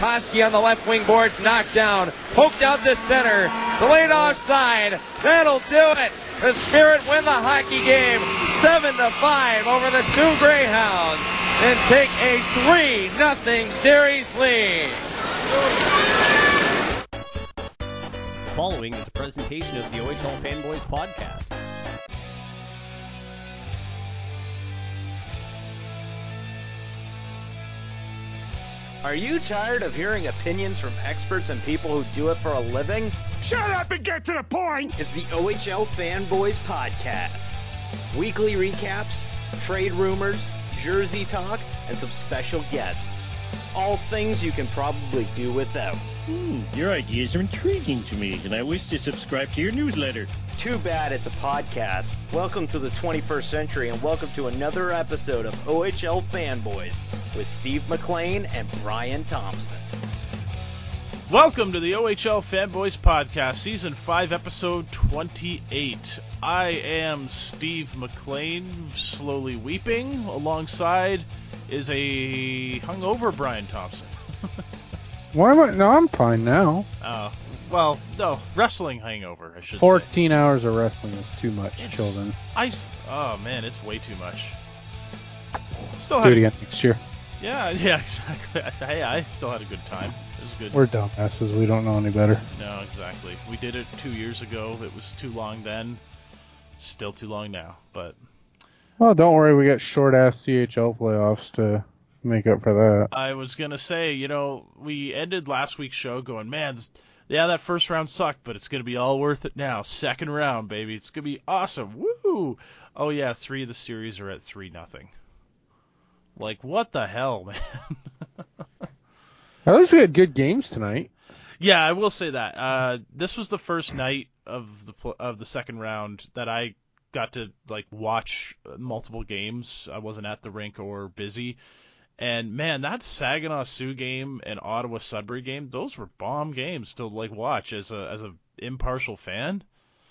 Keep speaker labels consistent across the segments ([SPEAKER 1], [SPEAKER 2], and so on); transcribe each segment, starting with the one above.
[SPEAKER 1] Koski on the left wing boards, knocked down, poked out to center, delayed offside. That'll do it. The Spirit win the hockey game 7-5 over the Sioux Greyhounds and take a 3-0 series lead.
[SPEAKER 2] The following is a presentation of the OHL Fanboys Podcast.
[SPEAKER 3] Are you tired of hearing opinions from experts and people who do it for a living?
[SPEAKER 4] Shut up and get to the point!
[SPEAKER 3] It's the OHL Fanboys Podcast. Weekly recaps, trade rumors, jersey talk, and some special guests. All things you can probably do without.
[SPEAKER 5] Your ideas are intriguing to me, and I wish to subscribe to your newsletter.
[SPEAKER 3] Too bad it's a podcast. Welcome to the 21st century, and welcome to another episode of OHL Fanboys with Steve McLean and Brian Thompson.
[SPEAKER 6] Welcome to the OHL Fanboys Podcast, Season 5, Episode 28. I am Steve McLean, slowly weeping. Alongside is a hungover Brian Thompson.
[SPEAKER 7] Why am I? No, I'm fine now.
[SPEAKER 6] Well, no, wrestling hangover, I should
[SPEAKER 7] 14 hours of wrestling is too much, children.
[SPEAKER 6] Oh man, it's way too much.
[SPEAKER 7] Do it again next year.
[SPEAKER 6] Yeah, exactly. Hey, I still had a good time. It was good.
[SPEAKER 7] We're dumbasses. We don't know any better.
[SPEAKER 6] No, exactly. We did it 2 years ago. It was too long then. Still too long now, but...
[SPEAKER 7] Well, don't worry. We got short-ass CHL playoffs to make up for that.
[SPEAKER 6] I was going to say, we ended last week's show going, man, that first round sucked, but it's going to be all worth it now. Second round, baby. It's going to be awesome. Woo! Oh, yeah, 3 of the series are at 3-0. Like, what the hell, man?
[SPEAKER 7] At least we had good games tonight.
[SPEAKER 6] Yeah, I will say that. This was the first night of the second round that I got to watch multiple games. I wasn't at the rink or busy. And man, that Saginaw Sioux game and Ottawa Sudbury game, those were bomb games to watch as a impartial fan.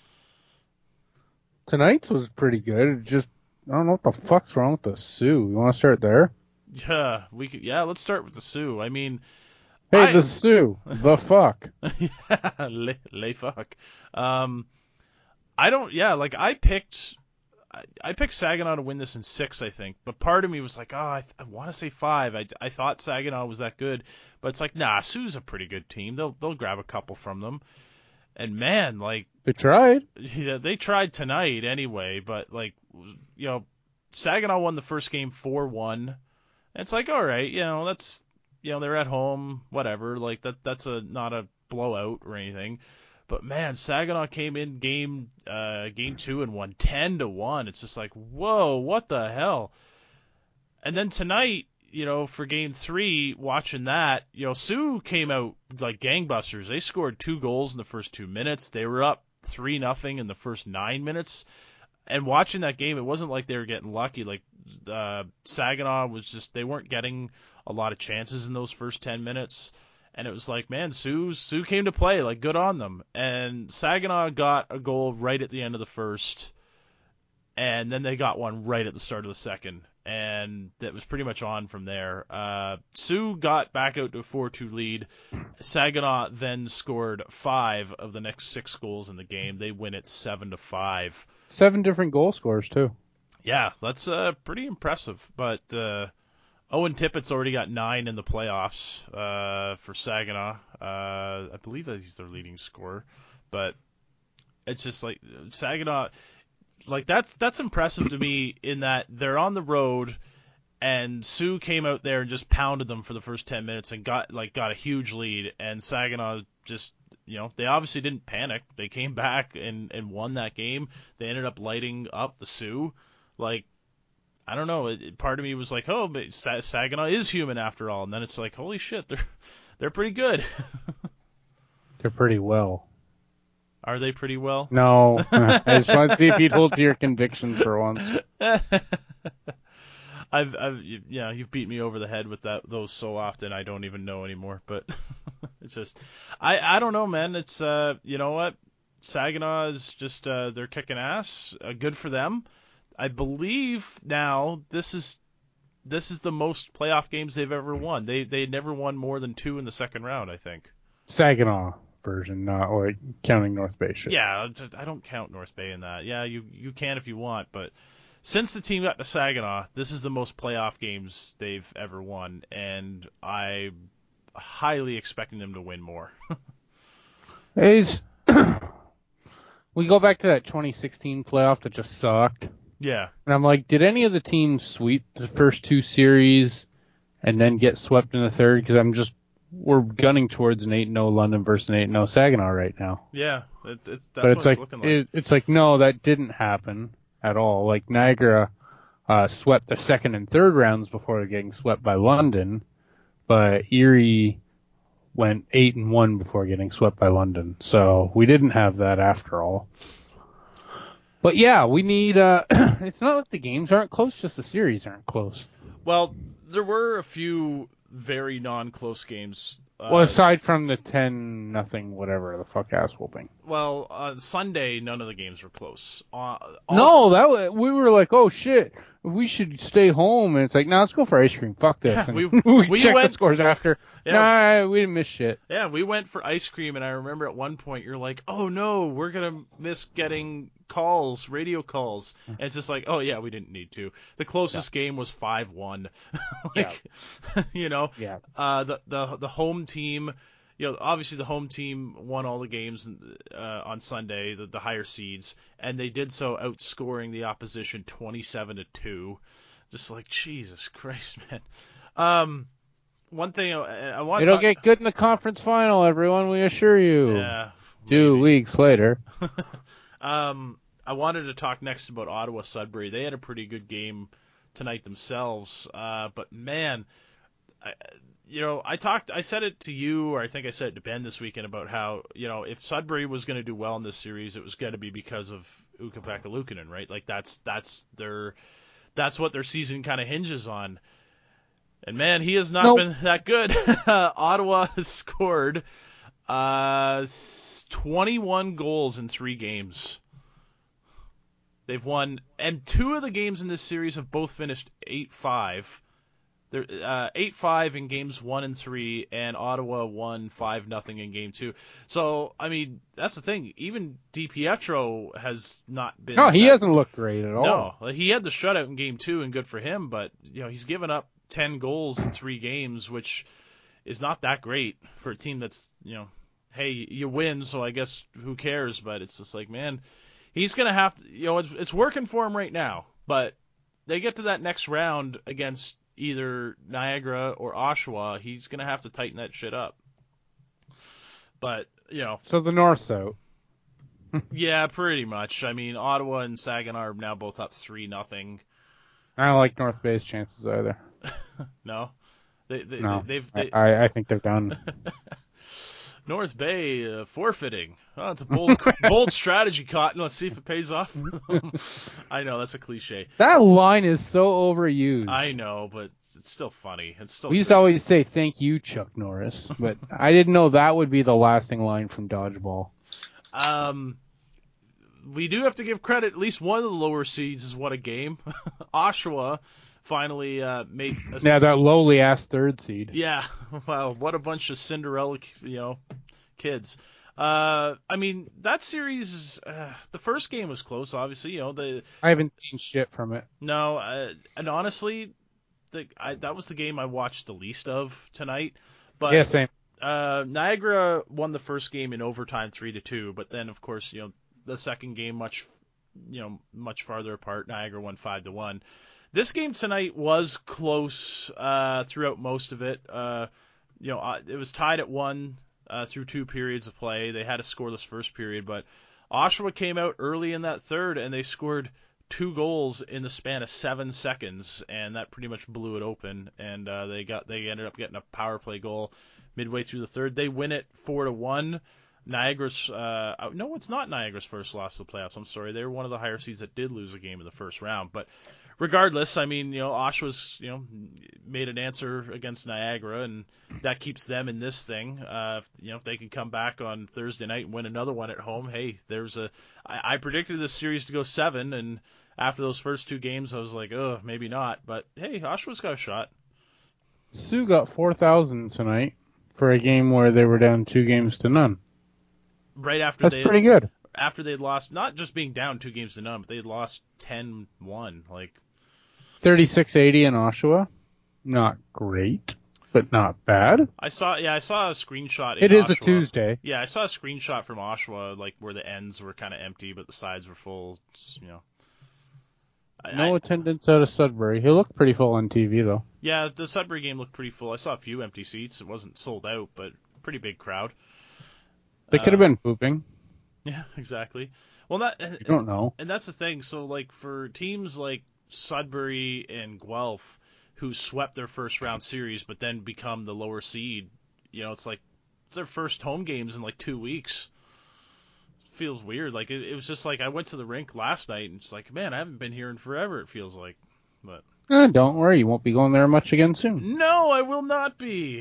[SPEAKER 7] Tonight's was pretty good. It just I don't know what the fuck's wrong with the Sioux. You want to start there?
[SPEAKER 6] Yeah, let's start with the Sioux. I mean,
[SPEAKER 7] the Sioux, the fuck.
[SPEAKER 6] Yeah, lay fuck. I picked Saginaw to win this in 6, I think. But part of me was like, I want to say 5. I thought Saginaw was that good, but it's like, nah, Sioux's a pretty good team. They'll grab a couple from them. And man,
[SPEAKER 7] they tried.
[SPEAKER 6] Yeah, they tried tonight anyway. But Saginaw won the first game 4-1. And it's like, all right, that's they're at home, whatever. That's not a blowout or anything. But man, Saginaw came in game 2 and won 10-1. It's just like, whoa, what the hell? And then tonight, for game 3, watching that, Sioux came out like gangbusters. They scored 2 goals in the first 2 minutes. They were up 3-0 in the first 9 minutes. And watching that game, it wasn't like they were getting lucky. Saginaw was just, they weren't getting a lot of chances in those first 10 minutes. And it was like, man, Sioux came to play, good on them. And Saginaw got a goal right at the end of the first, and then they got one right at the start of the second. And that was pretty much on from there. Sioux got back out to a 4-2 lead. Saginaw then scored 5 of the next 6 goals in the game. They win it 7-5.
[SPEAKER 7] 7 different goal scorers, too.
[SPEAKER 6] Yeah, that's pretty impressive. But Owen Tippett's already got 9 in the playoffs for Saginaw. I believe that he's their leading scorer. But it's just like Saginaw, that's impressive to me in that they're on the road and Sioux came out there and just pounded them for the first 10 minutes and got a huge lead. And Saginaw just, they obviously didn't panic. They came back and won that game. They ended up lighting up the Sioux. I don't know. Part of me was like, oh, but Saginaw is human after all. And then it's like, holy shit, they're pretty good.
[SPEAKER 7] They're pretty well.
[SPEAKER 6] Are they pretty well?
[SPEAKER 7] No. I just want to see if you'd hold to your convictions for once.
[SPEAKER 6] You've beat me over the head with those so often I don't even know anymore. But it's just, I don't know, man. It's you know what, Saginaw is just they're kicking ass. Good for them. I believe now this is this is the most playoff games they've ever won. They never won more than 2 in the second round, I think.
[SPEAKER 7] Saginaw version, not like counting North Bay shit.
[SPEAKER 6] Yeah, I don't count North Bay in that. Yeah, you can if you want, but since the team got to Saginaw, this is the most playoff games they've ever won, and I'm highly expecting them to win more.
[SPEAKER 7] We go back to that 2016 playoff that just sucked.
[SPEAKER 6] Yeah.
[SPEAKER 7] And I'm like, did any of the teams sweep the first 2 series and then get swept in the third? Because we're gunning towards an 8-0 London versus an 8-0 Saginaw right now.
[SPEAKER 6] Yeah, that's
[SPEAKER 7] but
[SPEAKER 6] what
[SPEAKER 7] it's
[SPEAKER 6] it's looking like.
[SPEAKER 7] It's like, no, that didn't happen at all. Like, Niagara swept the second and third rounds before getting swept by London, but Erie went 8-1 before getting swept by London. So we didn't have that after all. But yeah, we need, it's not like the games aren't close, just the series aren't close.
[SPEAKER 6] Well, there were a few very non-close games.
[SPEAKER 7] Well, aside from the 10-0 whatever the fuck ass whooping.
[SPEAKER 6] Well, Sunday, none of the games were close.
[SPEAKER 7] We were like, oh shit, we should stay home, and it's like, no, let's go for ice cream. Fuck this.
[SPEAKER 6] Yeah,
[SPEAKER 7] and
[SPEAKER 6] we
[SPEAKER 7] checked
[SPEAKER 6] went
[SPEAKER 7] the scores after.
[SPEAKER 6] Yeah.
[SPEAKER 7] Nah, we didn't miss shit.
[SPEAKER 6] Yeah, we went for ice cream, and I remember at one point you're like, oh no, we're gonna miss getting calls, radio calls. And it's just like, oh yeah, we didn't need to. The closest game was 5-1. You know, the home team, you know, obviously the home team won all the games on Sunday, the higher seeds, and they did so outscoring the opposition 27-2. Just like, Jesus Christ, man. One thing I want
[SPEAKER 7] It'll get good in the conference final, everyone, we assure you.
[SPEAKER 6] Yeah.
[SPEAKER 7] 2 weeks later.
[SPEAKER 6] I wanted to talk next about Ottawa Sudbury. They had a pretty good game tonight themselves, but man, I said it to you, or I think I said it to Ben this weekend about how, you know, if Sudbury was going to do well in this series, it was going to be because of Ukko-Pekka Luukkonen, right? Like that's what their season kind of hinges on. And man, he has not been that good. Ottawa has scored 21 goals in 3 games. They've won, and 2 of the games in this series have both finished 8-5. They're 8-5 in games 1 and 3, and Ottawa won 5-0 in game 2. So, I mean, that's the thing. Even DiPietro has not been.
[SPEAKER 7] No, he hasn't looked great at all.
[SPEAKER 6] No, he had the shutout in game 2, and good for him. But you know, he's given up 10 goals in 3 games, which is not that great for a team that's, you know, hey, you win, so I guess who cares? But it's just like, man, he's gonna have to. You know, it's working for him right now, but they get to that next round against either Niagara or Oshawa, he's going to have to tighten that shit up. But, you know.
[SPEAKER 7] So the North's out.
[SPEAKER 6] Yeah, pretty much. I mean, Ottawa and Saginaw are now both up 3-0.
[SPEAKER 7] I don't like North Bay's chances either.
[SPEAKER 6] No?
[SPEAKER 7] I think they're done.
[SPEAKER 6] North Bay forfeiting. Oh, it's a bold strategy, Cotton. Let's see if it pays off. I know, that's a cliche.
[SPEAKER 7] That line is so overused.
[SPEAKER 6] I know, but it's still funny. It's still.
[SPEAKER 7] We used to always say, thank you, Chuck Norris. But I didn't know that would be the lasting line from Dodgeball.
[SPEAKER 6] We do have to give credit. At least one of the lower seeds is what a game. Oshawa finally made
[SPEAKER 7] that lowly ass 3rd seed.
[SPEAKER 6] Yeah, wow, what a bunch of Cinderella, kids. I mean, that series, the first game was close, obviously. I
[SPEAKER 7] haven't seen shit from it.
[SPEAKER 6] No, and honestly, that was the game I watched the least of tonight. But
[SPEAKER 7] yeah, same.
[SPEAKER 6] Niagara won the first game in overtime 3-2, but then of course, the second game much farther apart. Niagara won 5-1. This game tonight was close throughout most of it. It was tied at 1 through 2 periods of play. They had a scoreless first period, but Oshawa came out early in that third, and they scored 2 goals in the span of 7 seconds, and that pretty much blew it open. And they ended up getting a power play goal midway through the third. They win it 4-1. Niagara's no, it's not Niagara's first loss of the playoffs. I'm sorry, they were one of the higher seeds that did lose a game in the first round, but. Regardless, I mean, Oshawa's, made an answer against Niagara, and that keeps them in this thing. If they can come back on Thursday night and win another one at home, hey, I predicted this series to go 7, and after those first two games, I was like, oh, maybe not. But hey, Oshawa's got a shot.
[SPEAKER 7] Sioux got 4,000 tonight for a game where they were down 2-0.
[SPEAKER 6] Right after
[SPEAKER 7] That's pretty good.
[SPEAKER 6] After they'd lost, not just being down 2-0, but they'd lost 10-1. Like
[SPEAKER 7] 36-80 in Oshawa. Not great, but not bad.
[SPEAKER 6] I saw a screenshot.
[SPEAKER 7] It is a Tuesday.
[SPEAKER 6] Yeah, I saw a screenshot from Oshawa, like where the ends were kind of empty, but the sides were full. You know.
[SPEAKER 7] No attendance out of Sudbury. He looked pretty full on TV, though.
[SPEAKER 6] Yeah, the Sudbury game looked pretty full. I saw a few empty seats. It wasn't sold out, but pretty big crowd.
[SPEAKER 7] They could have been pooping.
[SPEAKER 6] Yeah, exactly. Well,
[SPEAKER 7] You don't know.
[SPEAKER 6] And that's the thing. So, like, for teams like Sudbury and Guelph, who swept their first round series, but then become the lower seed, you know, it's like it's their first home games in like 2 weeks. Feels weird. Like it was just like I went to the rink last night and it's like, man, I haven't been here in forever. It feels like, but
[SPEAKER 7] Don't worry, you won't be going there much again soon.
[SPEAKER 6] no, I will not be.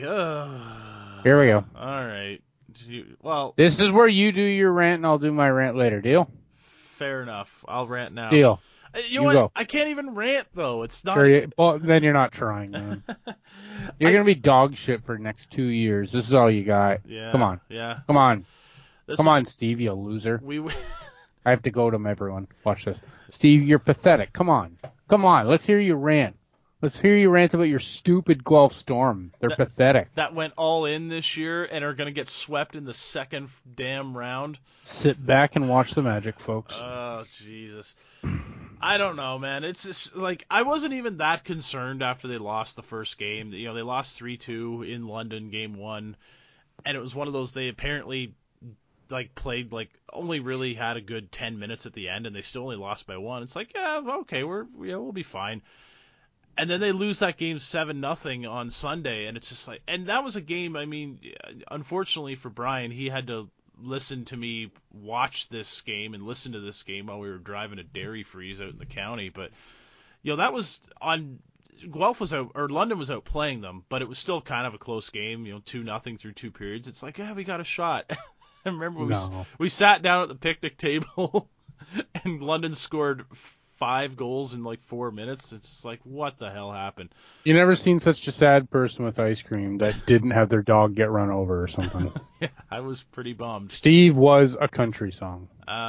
[SPEAKER 7] Here we go.
[SPEAKER 6] All right. Well,
[SPEAKER 7] This is where you do your rant and I'll do my rant later. Deal?
[SPEAKER 6] fair enough. I'll rant now.
[SPEAKER 7] Deal.
[SPEAKER 6] You know what?
[SPEAKER 7] go.
[SPEAKER 6] I can't even rant though. It's not.
[SPEAKER 7] Sure, well, then you're not trying, man. You're going to be dog shit for the next 2 years. This is all you got.
[SPEAKER 6] Yeah.
[SPEAKER 7] Come on.
[SPEAKER 6] Yeah.
[SPEAKER 7] Come on.
[SPEAKER 6] This
[SPEAKER 7] Come
[SPEAKER 6] is-
[SPEAKER 7] on, Steve, you loser.
[SPEAKER 6] We.
[SPEAKER 7] I have to go to everyone. Watch this. Steve, you're pathetic. Come on. Come on. Let's hear you rant. Let's hear you rant about your stupid Guelph Storm. They're pathetic.
[SPEAKER 6] That went all in this year and are going to get swept in the second damn round.
[SPEAKER 7] Sit back and watch the magic, folks.
[SPEAKER 6] Oh, Jesus. I don't know, man. It's just like I wasn't even that concerned after they lost the first game. You know, they lost 3-2 in London game 1, and it was one of those they apparently like played like only really had a good 10 minutes at the end and they still only lost by 1. It's like, yeah, okay, we'll be fine. And then they lose that game 7-0 on Sunday, and it's just like, and that was a game, I mean, unfortunately for Brian, he had to listen to me watch this game and listen to this game while we were driving a dairy freeze out in the county. But, you know, that was on, Guelph was out, or London was out playing them, but it was still kind of a close game, you know, 2-0 through 2 periods. It's like, yeah, we got a shot. I remember we sat down at the picnic table and London scored 5 goals in like 4 minutes. It's just like, what the hell happened?
[SPEAKER 7] You never seen such a sad person with ice cream that didn't have their dog get run over or something.
[SPEAKER 6] Yeah, I was pretty bummed.
[SPEAKER 7] Steve was a country song.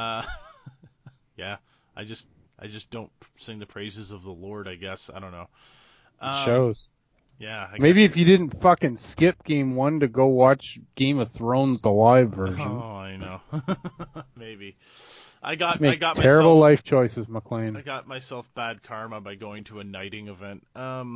[SPEAKER 6] Yeah, I just don't sing the praises of the Lord, I guess. I don't know.
[SPEAKER 7] It shows.
[SPEAKER 6] Yeah.
[SPEAKER 7] Maybe if you didn't fucking skip game 1 to go watch Game of Thrones, the live version.
[SPEAKER 6] Oh, I know. Maybe. I got
[SPEAKER 7] terrible
[SPEAKER 6] myself,
[SPEAKER 7] life choices, McLean.
[SPEAKER 6] I got myself bad karma by going to a knighting event.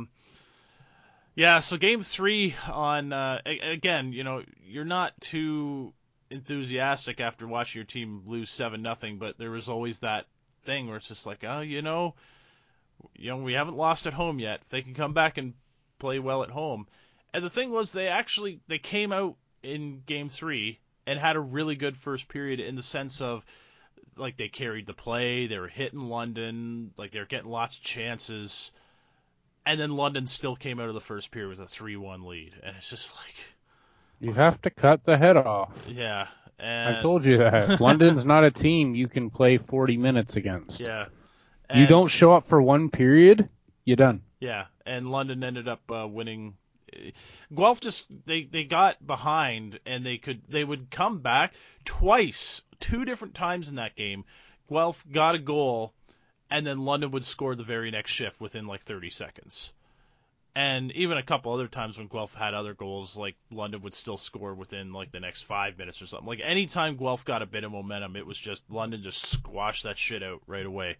[SPEAKER 6] Yeah, so game 3 on again, you know, you're not too enthusiastic after watching your team lose 7-0, but there was always that thing where it's just like, oh, you know, we haven't lost at home yet. If they can come back and play well at home. And the thing was, they came out in game 3 and had a really good first period in the sense of, like, they carried the play, they were hitting London, like, they were getting lots of chances, and then London still came out of the first period with a 3-1 lead, and it's just like...
[SPEAKER 7] You have to cut the head off.
[SPEAKER 6] Yeah. And,
[SPEAKER 7] I told you that. London's not a team you can play 40 minutes against.
[SPEAKER 6] Yeah.
[SPEAKER 7] You don't show up for 1 period, you're done.
[SPEAKER 6] Yeah, and London ended up winning. Guelph just they got behind and they would come back twice, 2 different times in that game. Guelph got a goal, and then London would score the very next shift within like 30 seconds. And even a couple other times when Guelph had other goals, like London would still score within like the next 5 minutes or something. Like anytime Guelph got a bit of momentum, it was just London just squashed that shit out right away.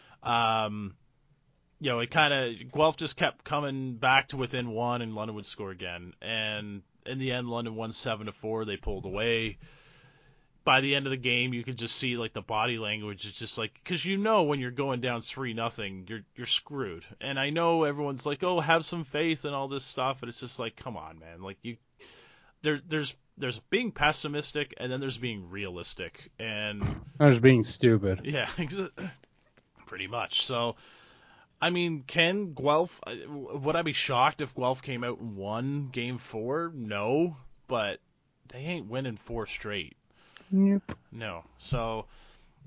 [SPEAKER 6] You know, Guelph just kept coming back to within 1, and London would score again. And in the end, London won 7-4. They pulled away. By the end of the game, you could just see like the body language. It's just like, because you know when you're going down 3-0, you're screwed. And I know everyone's like, oh, have some faith and all this stuff, but it's just like, come on, man. Like there's being pessimistic, and then there's being realistic, and
[SPEAKER 7] There's being stupid.
[SPEAKER 6] yeah, pretty much. So. I mean, can Guelph, would I be shocked if Guelph came out and won game 4? No, but they ain't winning 4 straight.
[SPEAKER 7] Nope.
[SPEAKER 6] No. So,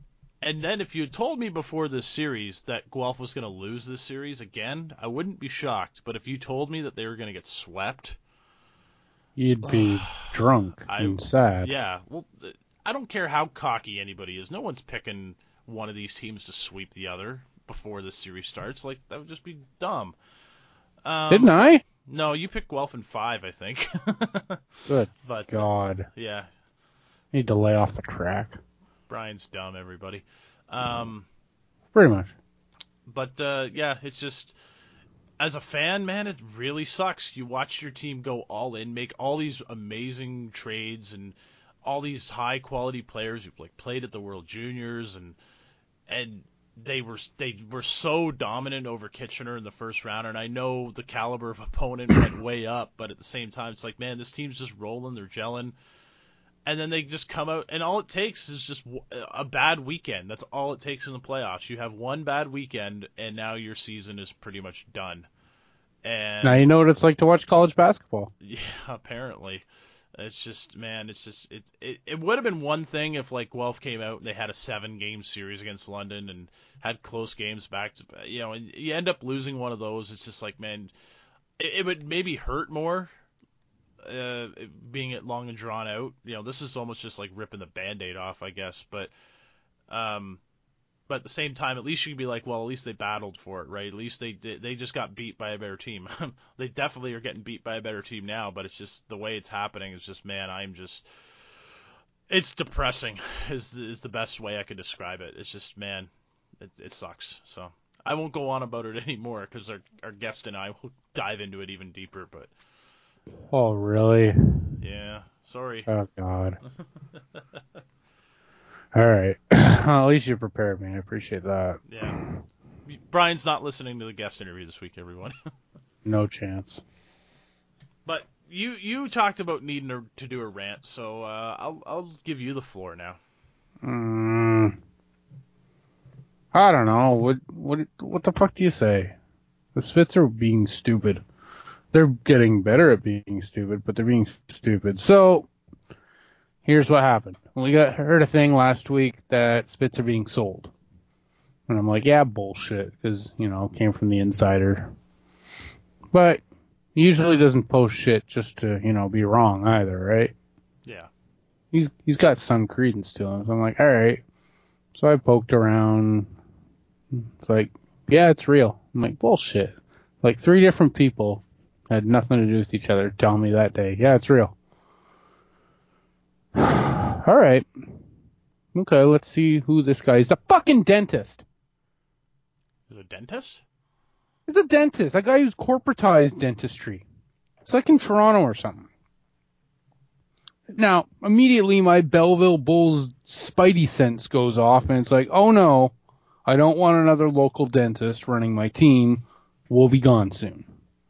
[SPEAKER 6] And then if you had told me before this series that Guelph was going to lose this series again, I wouldn't be shocked. But if you told me that they were going to get swept,
[SPEAKER 7] you'd be drunk and sad.
[SPEAKER 6] Yeah, well, I don't care how cocky anybody is. No one's picking one of these teams to sweep the other before the series starts. Like, that would just be dumb.
[SPEAKER 7] Didn't I?
[SPEAKER 6] No, you picked Guelph in 5, I think.
[SPEAKER 7] Good
[SPEAKER 6] but,
[SPEAKER 7] God.
[SPEAKER 6] Yeah.
[SPEAKER 7] Need to lay off the crack.
[SPEAKER 6] Brian's dumb, everybody.
[SPEAKER 7] Pretty much.
[SPEAKER 6] But, yeah, it's just, as a fan, man, it really sucks. You watch your team go all in, make all these amazing trades, and all these high-quality players who played at the World Juniors, and they were so dominant over Kitchener in the first round, and I know the caliber of opponent went way up, but at the same time, it's like, man, this team's just rolling, they're gelling. And then they just come out, and all it takes is just a bad weekend. That's all it takes in the playoffs. You have one bad weekend, and now your season is pretty much done. And
[SPEAKER 7] now you know what it's like to watch college basketball.
[SPEAKER 6] Yeah, apparently. It's just, man, it would have been one thing if, like, Guelph came out and they had a 7-game series against London and had close games back to, and you end up losing one of those. It's just like, man, it would maybe hurt more. Being it long and drawn out, this is almost just like ripping the Band-Aid off, I guess. But at the same time, at least you can be like, well, at least they battled for it, right? At least they just got beat by a better team. They definitely are getting beat by a better team now, but it's just the way it's happening is just, man, it's depressing is the best way I could describe it. It's just, man, it sucks. So I won't go on about it anymore because our guest and I will dive into it even deeper, but.
[SPEAKER 7] Oh, really?
[SPEAKER 6] Yeah, sorry.
[SPEAKER 7] Oh, God. All right. Well, at least you prepared me. I appreciate that.
[SPEAKER 6] Yeah. Brian's not listening to the guest interview this week, everyone.
[SPEAKER 7] No chance.
[SPEAKER 6] But you talked about needing to do a rant, so I'll give you the floor now.
[SPEAKER 7] I don't know. What the fuck do you say? The Spits are being stupid. They're getting better at being stupid, but they're being stupid. So, here's what happened. We heard a thing last week that Spits are being sold. And I'm like, yeah, bullshit, because, it came from the insider. But he usually doesn't post shit just to, be wrong either, right?
[SPEAKER 6] Yeah.
[SPEAKER 7] He's got some credence to him. So I'm like, all right. So I poked around. It's like, yeah, it's real. I'm like, bullshit. Like 3 different people had nothing to do with each other telling me that day. Yeah, it's real. All right. Okay, let's see who this guy is. He's a fucking dentist.
[SPEAKER 6] He's a dentist?
[SPEAKER 7] He's a dentist. A guy who's corporatized dentistry. It's like in Toronto or something. Now, immediately my Belleville Bulls spidey sense goes off, and it's like, oh no, I don't want another local dentist running my team. We'll be gone soon.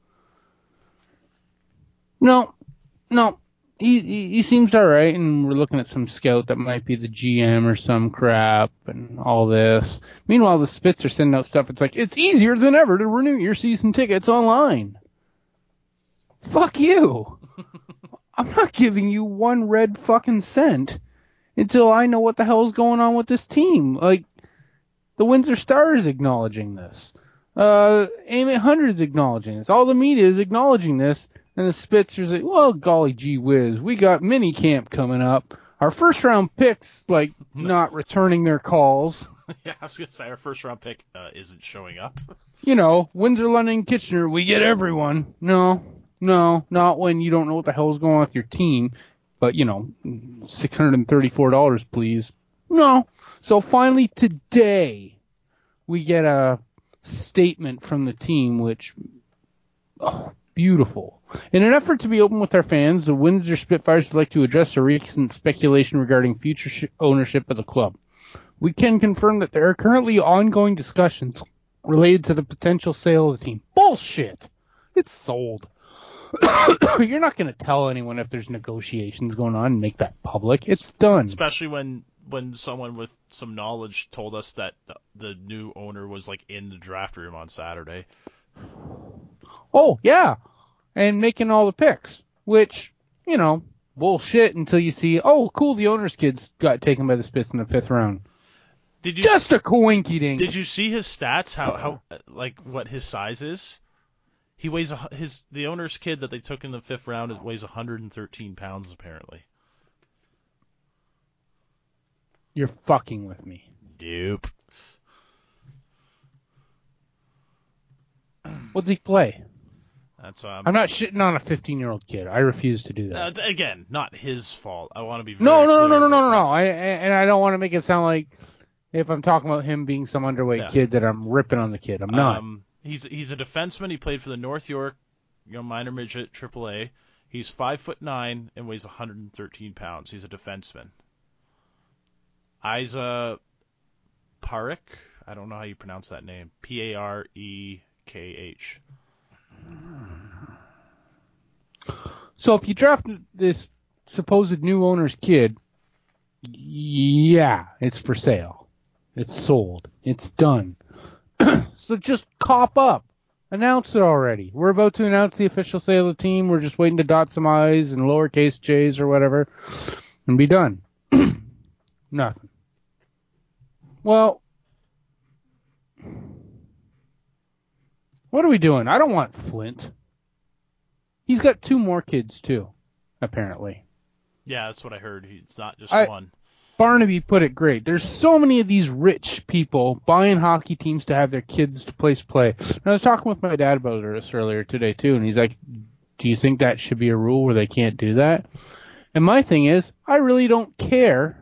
[SPEAKER 7] No. He seems alright, and we're looking at some scout that might be the GM or some crap, and all this. Meanwhile, the Spits are sending out stuff. It's like, it's easier than ever to renew your season tickets online. Fuck you. I'm not giving you one red fucking cent until I know what the hell's going on with this team. Like, the Windsor Star is acknowledging this. Aim 800 is acknowledging this. All the media is acknowledging this. And the Spits are like, well, golly gee whiz, we got mini camp coming up. Our first round picks, not returning their calls.
[SPEAKER 6] Yeah, I was going to say, our first round pick isn't showing up.
[SPEAKER 7] Windsor, London, Kitchener, we get everyone. No, not when you don't know what the hell's going on with your team. But, $634, please. No. So finally today, we get a statement from the team, which, beautiful. In an effort to be open with our fans, the Windsor Spitfires would like to address a recent speculation regarding future ownership of the club. We can confirm that there are currently ongoing discussions related to the potential sale of the team. Bullshit! It's sold. You're not going to tell anyone if there's negotiations going on and make that public. It's done.
[SPEAKER 6] Especially when someone with some knowledge told us that the new owner was in the draft room on Saturday.
[SPEAKER 7] Oh, yeah. And making all the picks, which, bullshit until you see, oh, cool, the owner's kids got taken by the Spits in the 5th round. Just a coinky dink.
[SPEAKER 6] Did you see his stats? How like what his size is? He weighs the owner's kid that they took in the 5th round. It weighs 113 pounds apparently.
[SPEAKER 7] You're fucking with me.
[SPEAKER 6] Nope.
[SPEAKER 7] What'd he play?
[SPEAKER 6] That's
[SPEAKER 7] I'm not shitting on a 15-year-old kid. I refuse to do that.
[SPEAKER 6] Again, not his fault. I want to be very
[SPEAKER 7] No.
[SPEAKER 6] clear.
[SPEAKER 7] I don't want to make it sound like if I'm talking about him being some underweight kid that I'm ripping on the kid. I'm not.
[SPEAKER 6] He's a defenseman. He played for the North York, minor midget AAA. He's 5'9" and weighs 113 pounds. He's a defenseman. Isa Parekh. I don't know how you pronounce that name. Parekh.
[SPEAKER 7] So if you draft this supposed new owner's kid, yeah, it's for sale. It's sold. It's done. So just cop up. Announce it already. We're about to announce the official sale of the team. We're just waiting to dot some I's and lowercase j's or whatever and be done. Nothing. Well, what are we doing? I don't want Flint. He's got 2 more kids, too, apparently.
[SPEAKER 6] Yeah, that's what I heard. It's not just one.
[SPEAKER 7] Barnaby put it great. There's so many of these rich people buying hockey teams to have their kids to play. And I was talking with my dad about this earlier today, too, and he's like, do you think that should be a rule where they can't do that? And my thing is, I really don't care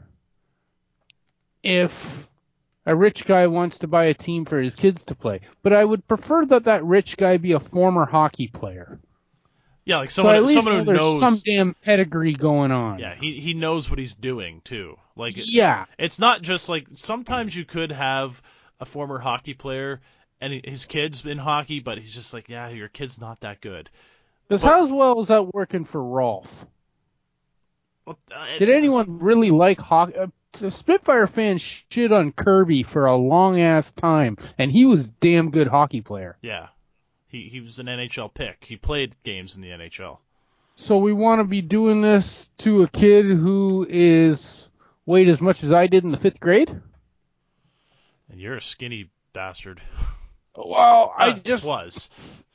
[SPEAKER 7] if a rich guy wants to buy a team for his kids to play. But I would prefer that rich guy be a former hockey player.
[SPEAKER 6] Yeah, like someone who knows.
[SPEAKER 7] There's some damn pedigree going on.
[SPEAKER 6] Yeah, he knows what he's doing too. Like,
[SPEAKER 7] yeah,
[SPEAKER 6] it's not just like sometimes you could have a former hockey player and his kid's in hockey, but he's just like, yeah, your kid's not that good.
[SPEAKER 7] How well is that working for Rolf? Did anyone really like hockey? The Spitfire fans shit on Kirby for a long ass time, and he was a damn good hockey player.
[SPEAKER 6] Yeah. He was an NHL pick. He played games in the NHL.
[SPEAKER 7] So we want to be doing this to a kid who weighed as much as I did in the 5th grade?
[SPEAKER 6] And you're a skinny bastard.
[SPEAKER 7] Well, I just
[SPEAKER 6] was.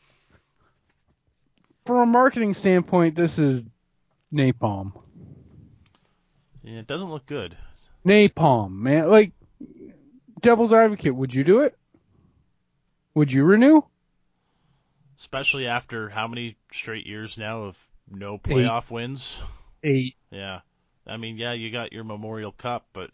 [SPEAKER 7] From a marketing standpoint, this is napalm.
[SPEAKER 6] Yeah, it doesn't look good.
[SPEAKER 7] Napalm, man. Like, devil's advocate, would you do it? Would you renew?
[SPEAKER 6] Especially after how many straight years now of no playoff wins?
[SPEAKER 7] 8.
[SPEAKER 6] Yeah. I mean, yeah, you got your Memorial Cup, but...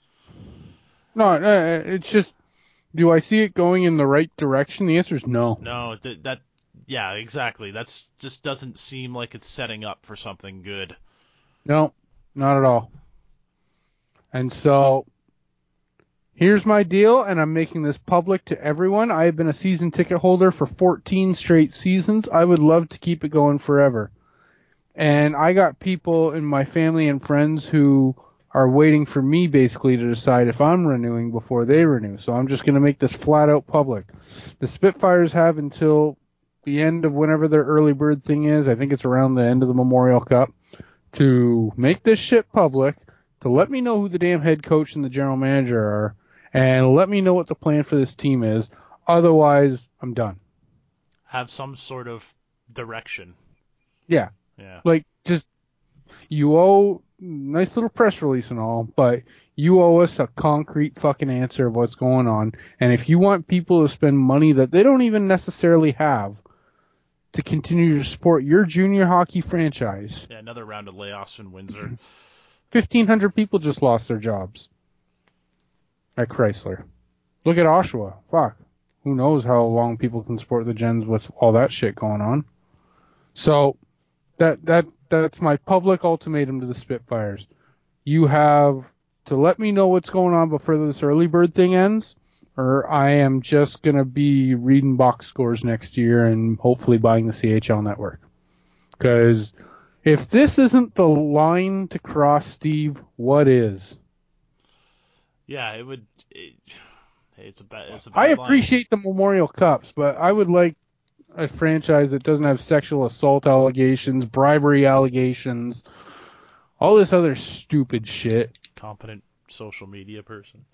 [SPEAKER 7] No, it's just, do I see it going in the right direction? The answer is no.
[SPEAKER 6] No, yeah, exactly. That's just doesn't seem like it's setting up for something good.
[SPEAKER 7] No, not at all. And so... here's my deal, and I'm making this public to everyone. I have been a season ticket holder for 14 straight seasons. I would love to keep it going forever. And I got people in my family and friends who are waiting for me basically to decide if I'm renewing before they renew. So I'm just going to make this flat out public. The Spitfires have until the end of whenever their early bird thing is, I think it's around the end of the Memorial Cup, to make this shit public, to let me know who the damn head coach and the general manager are, and let me know what the plan for this team is. Otherwise, I'm done.
[SPEAKER 6] Have some sort of direction.
[SPEAKER 7] Yeah.
[SPEAKER 6] Yeah.
[SPEAKER 7] Like, just, you owe, nice little press release and all, but you owe us a concrete fucking answer of what's going on. And if you want people to spend money that they don't even necessarily have to continue to support your junior hockey franchise.
[SPEAKER 6] Yeah, another round of layoffs in Windsor.
[SPEAKER 7] 1,500 people just lost their jobs at Chrysler. Look at Oshawa. Fuck. Who knows how long people can support the Gens with all that shit going on. So that's my public ultimatum to the Spitfires. You have to let me know what's going on before this early bird thing ends, or I am just going to be reading box scores next year and hopefully buying the CHL network. Because if this isn't the line to cross, Steve, what is?
[SPEAKER 6] Yeah, it would. It's a bad
[SPEAKER 7] I appreciate the Memorial Cups, but I would like a franchise that doesn't have sexual assault allegations, bribery allegations, all this other stupid shit.
[SPEAKER 6] Competent social media person.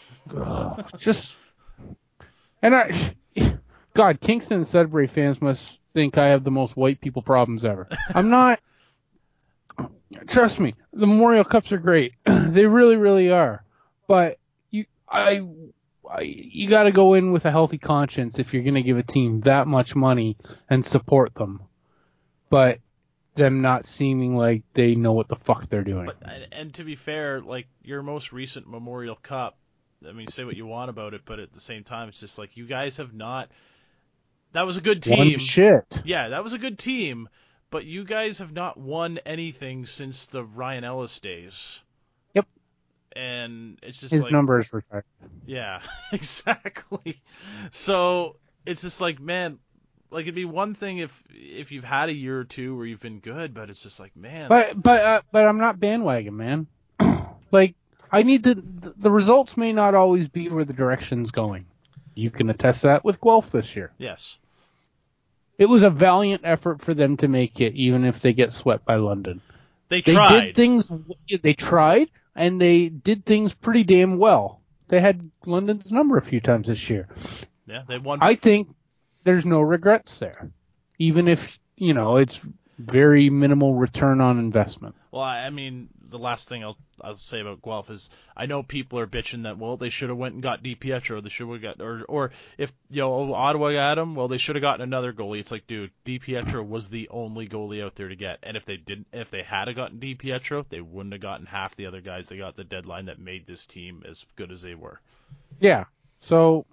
[SPEAKER 7] God, Kingston and Sudbury fans must think I have the most white people problems ever. I'm not. Trust me, the Memorial Cups are great. They really, really are. But you got to go in with a healthy conscience if you're going to give a team that much money and support them. But them not seeming like they know what the fuck they're doing.
[SPEAKER 6] And to be fair, like your most recent Memorial Cup, I mean, say what you want about it, but at the same time, it's just like you guys have not. That was a good team.
[SPEAKER 7] One shit.
[SPEAKER 6] Yeah, that was a good team, but you guys have not won anything since the Ryan Ellis days.
[SPEAKER 7] Yep.
[SPEAKER 6] And it's just
[SPEAKER 7] his number is retired.
[SPEAKER 6] Yeah, exactly. So it's just like, man, like it'd be one thing if you've had a year or two where you've been good, but it's just like, man.
[SPEAKER 7] But I'm not bandwagon, man. Like I need the results may not always be where the direction's going. You can attest that with Guelph this year.
[SPEAKER 6] Yes.
[SPEAKER 7] It was a valiant effort for them to make it, even if they get swept by London.
[SPEAKER 6] They tried.
[SPEAKER 7] They tried, and they did things pretty damn well. They had London's number a few times this year.
[SPEAKER 6] Yeah, they won.
[SPEAKER 7] I think there's no regrets there, even if, it's very minimal return on investment.
[SPEAKER 6] Well, I mean, the last thing I'll say about Guelph is I know people are bitching that, well, they should have went and got DiPietro, they should have got, or if, Ottawa got him, well, they should have gotten another goalie. It's like, dude, DiPietro was the only goalie out there to get, and if they had gotten DiPietro, they wouldn't have gotten half the other guys they got at the deadline that made this team as good as they were.
[SPEAKER 7] Yeah, so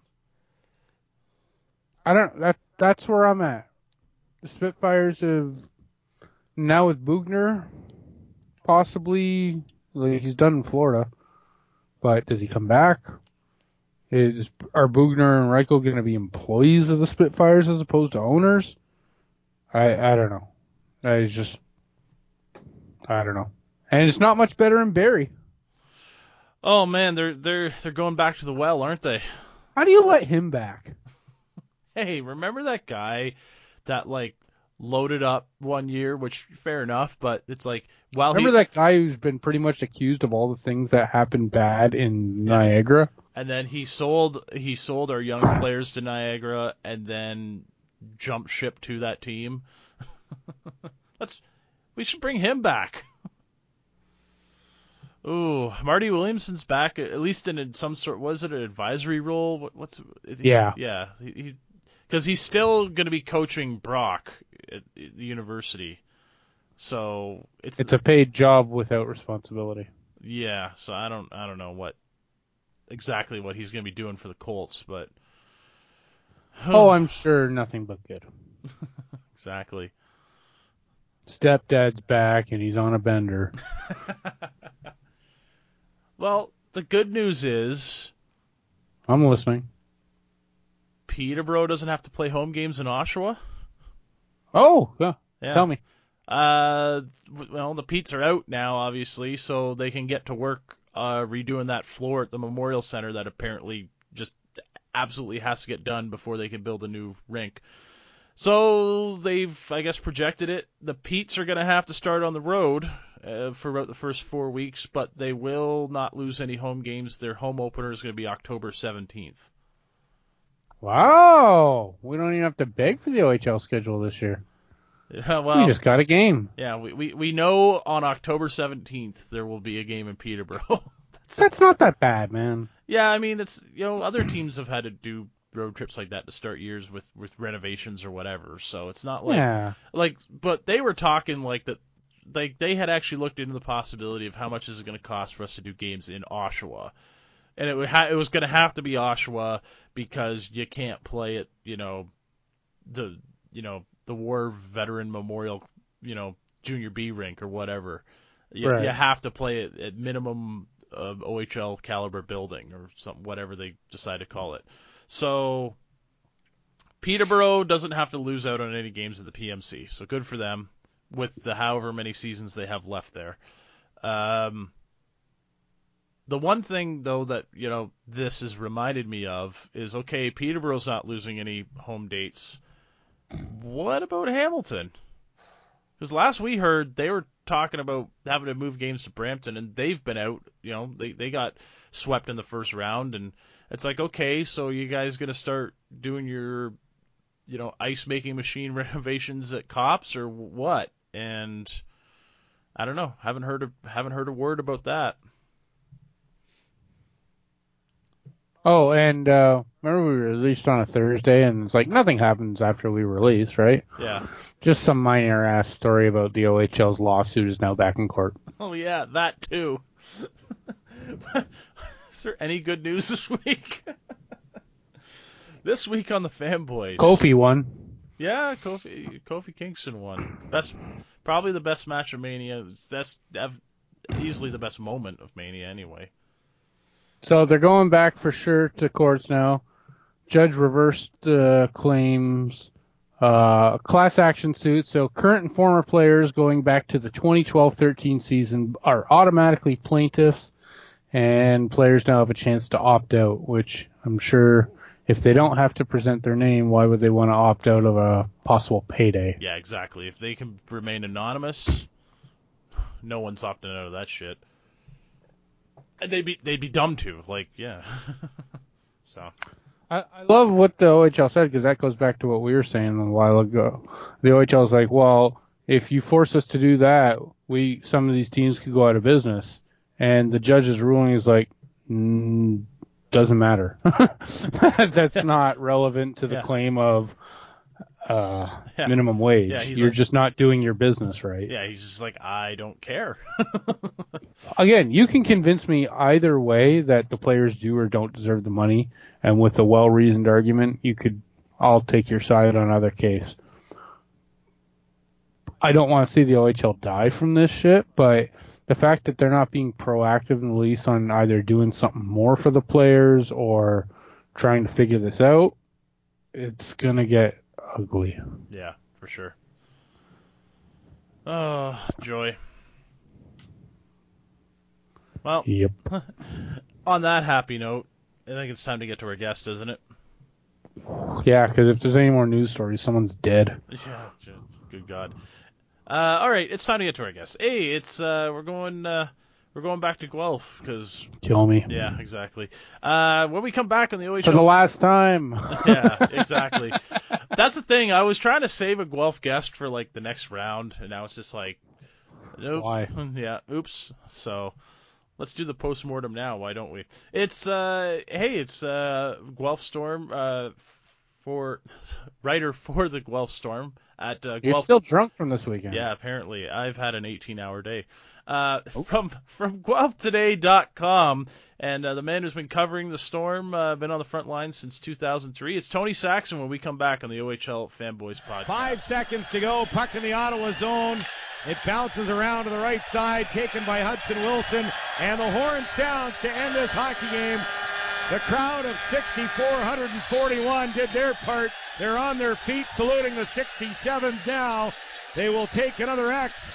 [SPEAKER 7] that's where I'm at. The Spitfires have, now with Bugner, possibly, he's done in Florida, but does he come back? Are Bugner and Reichel going to be employees of the Spitfires as opposed to owners? I don't know. I don't know. And it's not much better in Barrie.
[SPEAKER 6] Oh man, they're going back to the well, aren't they?
[SPEAKER 7] How do you let him back?
[SPEAKER 6] Hey, remember that guy that loaded up one year, which fair enough, but it's like,
[SPEAKER 7] remember that guy who's been pretty much accused of all the things that happened bad in Niagara?
[SPEAKER 6] And then he sold our young players to Niagara and then jumped ship to that team. We should bring him back. Ooh, Marty Williamson's back, at least in some sort. Was it an advisory role?
[SPEAKER 7] Yeah.
[SPEAKER 6] Yeah, because he's still going to be coaching Brock at the university. So it's
[SPEAKER 7] a paid job without responsibility.
[SPEAKER 6] Yeah, so I don't know exactly what he's going to be doing for the Colts, but
[SPEAKER 7] I'm sure nothing but good.
[SPEAKER 6] Exactly.
[SPEAKER 7] Stepdad's back and he's on a bender.
[SPEAKER 6] Well, the good news is
[SPEAKER 7] I'm listening.
[SPEAKER 6] Peterborough doesn't have to play home games in Oshawa.
[SPEAKER 7] Oh, yeah. Tell me.
[SPEAKER 6] Well, the Petes are out now, obviously, so they can get to work redoing that floor at the Memorial Center that apparently just absolutely has to get done before they can build a new rink. So they've, I guess, projected it. The Petes are going to have to start on the road for about the first 4 weeks, but they will not lose any home games. Their home opener is going to be October 17th.
[SPEAKER 7] Wow. We don't even have to beg for the OHL schedule this year.
[SPEAKER 6] Well,
[SPEAKER 7] we just got a game.
[SPEAKER 6] Yeah, we know on October 17th there will be a game in Peterborough.
[SPEAKER 7] That's not that bad, man.
[SPEAKER 6] Yeah, I mean, it's, other teams have had to do road trips like that to start years with renovations or whatever, so it's not but they were talking that they had actually looked into the possibility of how much is it going to cost for us to do games in Oshawa, and it was going to have to be Oshawa because you can't play at the War Veteran Memorial Junior B rink or whatever. You have to play it at minimum of OHL caliber building or something, whatever they decide to call it. So Peterborough doesn't have to lose out on any games at the PMC, so good for them with the however many seasons they have left there. The one thing, though, that this has reminded me of is, okay, Peterborough's not losing any home dates. What about Hamilton? Because last we heard, they were talking about having to move games to Brampton, and they've been out. They got swept in the first round, and it's like, okay, so you guys gonna start doing your ice making machine renovations at Cops or what? And I don't know. Haven't heard a word about that.
[SPEAKER 7] Oh, and remember we were released on a Thursday, and it's like nothing happens after we release, right?
[SPEAKER 6] Yeah.
[SPEAKER 7] Just some minor ass story about the OHL's lawsuit is now back in court.
[SPEAKER 6] Oh yeah, that too. Is there any good news this week? This week on the Fanboys.
[SPEAKER 7] Kofi won.
[SPEAKER 6] Yeah, Kofi Kingston won. Probably the best match of Mania. That's easily the best moment of Mania anyway.
[SPEAKER 7] So they're going back for sure to courts now. Judge reversed the claims. Class action suit. So current and former players going back to the 2012-13 season are automatically plaintiffs, and players now have a chance to opt out, which I'm sure if they don't have to present their name, why would they want to opt out of a possible payday?
[SPEAKER 6] Yeah, exactly. If they can remain anonymous, no one's opting out of that shit. And they'd be dumb to, yeah. So
[SPEAKER 7] I love what the OHL said, because that goes back to what we were saying a while ago. The OHL is like, well, if you force us to do that, some of these teams could go out of business. And the judge's ruling is like, doesn't matter. That's not relevant to the claim of minimum wage. Yeah, you're just not doing your business right.
[SPEAKER 6] Yeah, he's just like, I don't care.
[SPEAKER 7] Again, you can convince me either way that the players do or don't deserve the money, and with a well-reasoned argument, I'll take your side on either case. I don't want to see the OHL die from this shit, but the fact that they're not being proactive in the lease on either doing something more for the players or trying to figure this out, it's going to get ugly.
[SPEAKER 6] Yeah, for sure. Oh, joy. Well,
[SPEAKER 7] yep.
[SPEAKER 6] On that happy note, I think it's time to get to our guest, isn't it?
[SPEAKER 7] Yeah, because if there's any more news stories, someone's dead.
[SPEAKER 6] Yeah, good God. All right, it's time to get to our guest. Hey, it's we're going back to Guelph because
[SPEAKER 7] kill me.
[SPEAKER 6] Yeah, exactly. When we come back on the OHL
[SPEAKER 7] for the last time.
[SPEAKER 6] Yeah, exactly. That's the thing. I was trying to save a Guelph guest for the next round, and now it's just like, nope.
[SPEAKER 7] Why?
[SPEAKER 6] Yeah, oops. So let's do the postmortem now. Why don't we? It's it's Guelph Storm writer for the Guelph Storm at Guelph.
[SPEAKER 7] You're still drunk from this weekend.
[SPEAKER 6] Yeah, apparently. I've had an 18-hour day. From GuelphToday.com, and the man who's been covering the Storm, been on the front line since 2003. It's Tony Saxon when we come back on the OHL Fanboys podcast.
[SPEAKER 8] 5 seconds to go. Puck in the Ottawa zone. It bounces around to the right side, taken by Hudson Wilson, and the horn sounds to end this hockey game. The crowd of 6,441 did their part. They're on their feet saluting the 67s now. They will take another X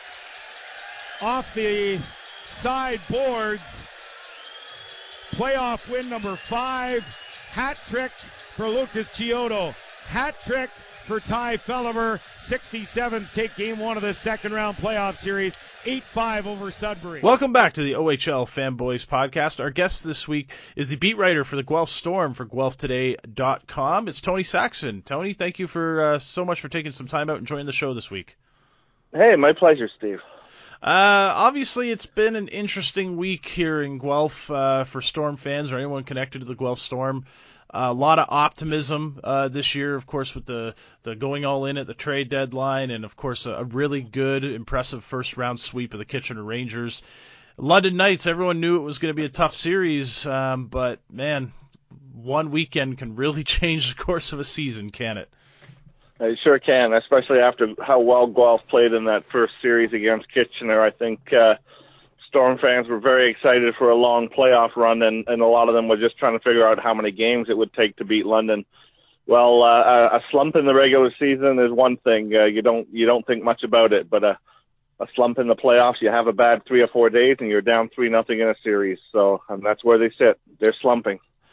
[SPEAKER 8] off the side boards. Playoff win number 5. Hat trick for Lucas Chiodo. Hat trick for Ty Fellemer. 67s take game 1 of the second round playoff series. 8-5 over Sudbury.
[SPEAKER 6] Welcome back to the OHL Fanboys podcast. Our guest this week is the beat writer for the Guelph Storm for GuelphToday.com. It's Tony Saxon. Tony, thank you for so much for taking some time out and joining the show this week.
[SPEAKER 9] Hey, my pleasure, Steve.
[SPEAKER 6] Obviously, it's been an interesting week here in Guelph for Storm fans or anyone connected to the Guelph Storm. A lot of optimism this year, of course, with the going all in at the trade deadline, and of course a really good, impressive first round sweep of the Kitchener Rangers. London Knights, everyone knew it was going to be a tough series, but man, one weekend can really change the course of a season, can it?
[SPEAKER 9] It sure can, especially after how well Guelph played in that first series against Kitchener. I think Storm fans were very excited for a long playoff run, and a lot of them were just trying to figure out how many games it would take to beat London. Well, a slump in the regular season is one thing. You don't think much about it, but a slump in the playoffs, you have a bad 3 or 4 days, and you're down 3-0 in a series. So that's where they sit. They're slumping.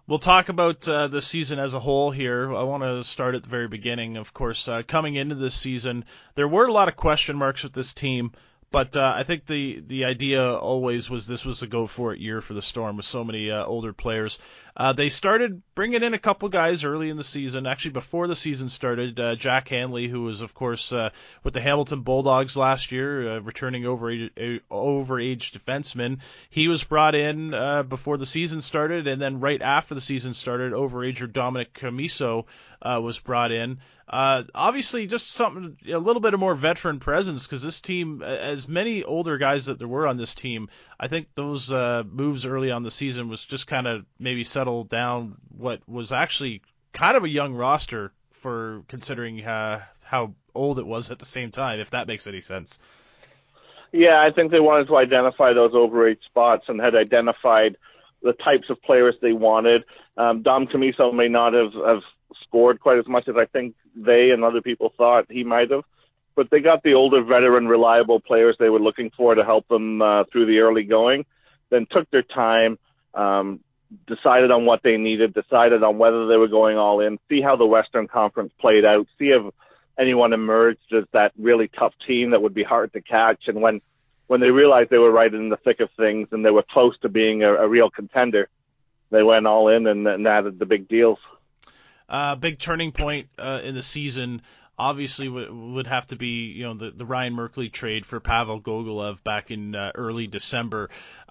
[SPEAKER 6] We'll talk about the season as a whole here. I want to start at the very beginning. Of course, coming into this season, there were a lot of question marks with this team, but I think the idea always was this was a go-for-it year for the Storm with so many older players. They started bringing in a couple guys early in the season, actually before the season started. Jack Hanley, who was, of course, with the Hamilton Bulldogs last year, returning overage defenseman. He was brought in before the season started, and then right after the season started, overager Dominic Camiso was brought in. Obviously, just something, a little bit of more veteran presence, because this team, as many older guys that there were on this team, I think those moves early on the season was just kind of maybe settle down what was actually kind of a young roster for considering how old it was at the same time, if that makes any sense.
[SPEAKER 9] Yeah, I think they wanted to identify those overage spots and had identified the types of players they wanted. Dom Camiso may not have scored quite as much as I think they and other people thought he might have, but they got the older, veteran, reliable players they were looking for to help them through the early going, then took their time, decided on what they needed, decided on whether they were going all in, see how the Western Conference played out, see if anyone emerged as that really tough team that would be hard to catch. And when they realized they were right in the thick of things and they were close to being a real contender, they went all in and added the big deals.
[SPEAKER 6] Big turning point in the season obviously would have to be, the Ryan Merkley trade for Pavel Gogolev back in early December.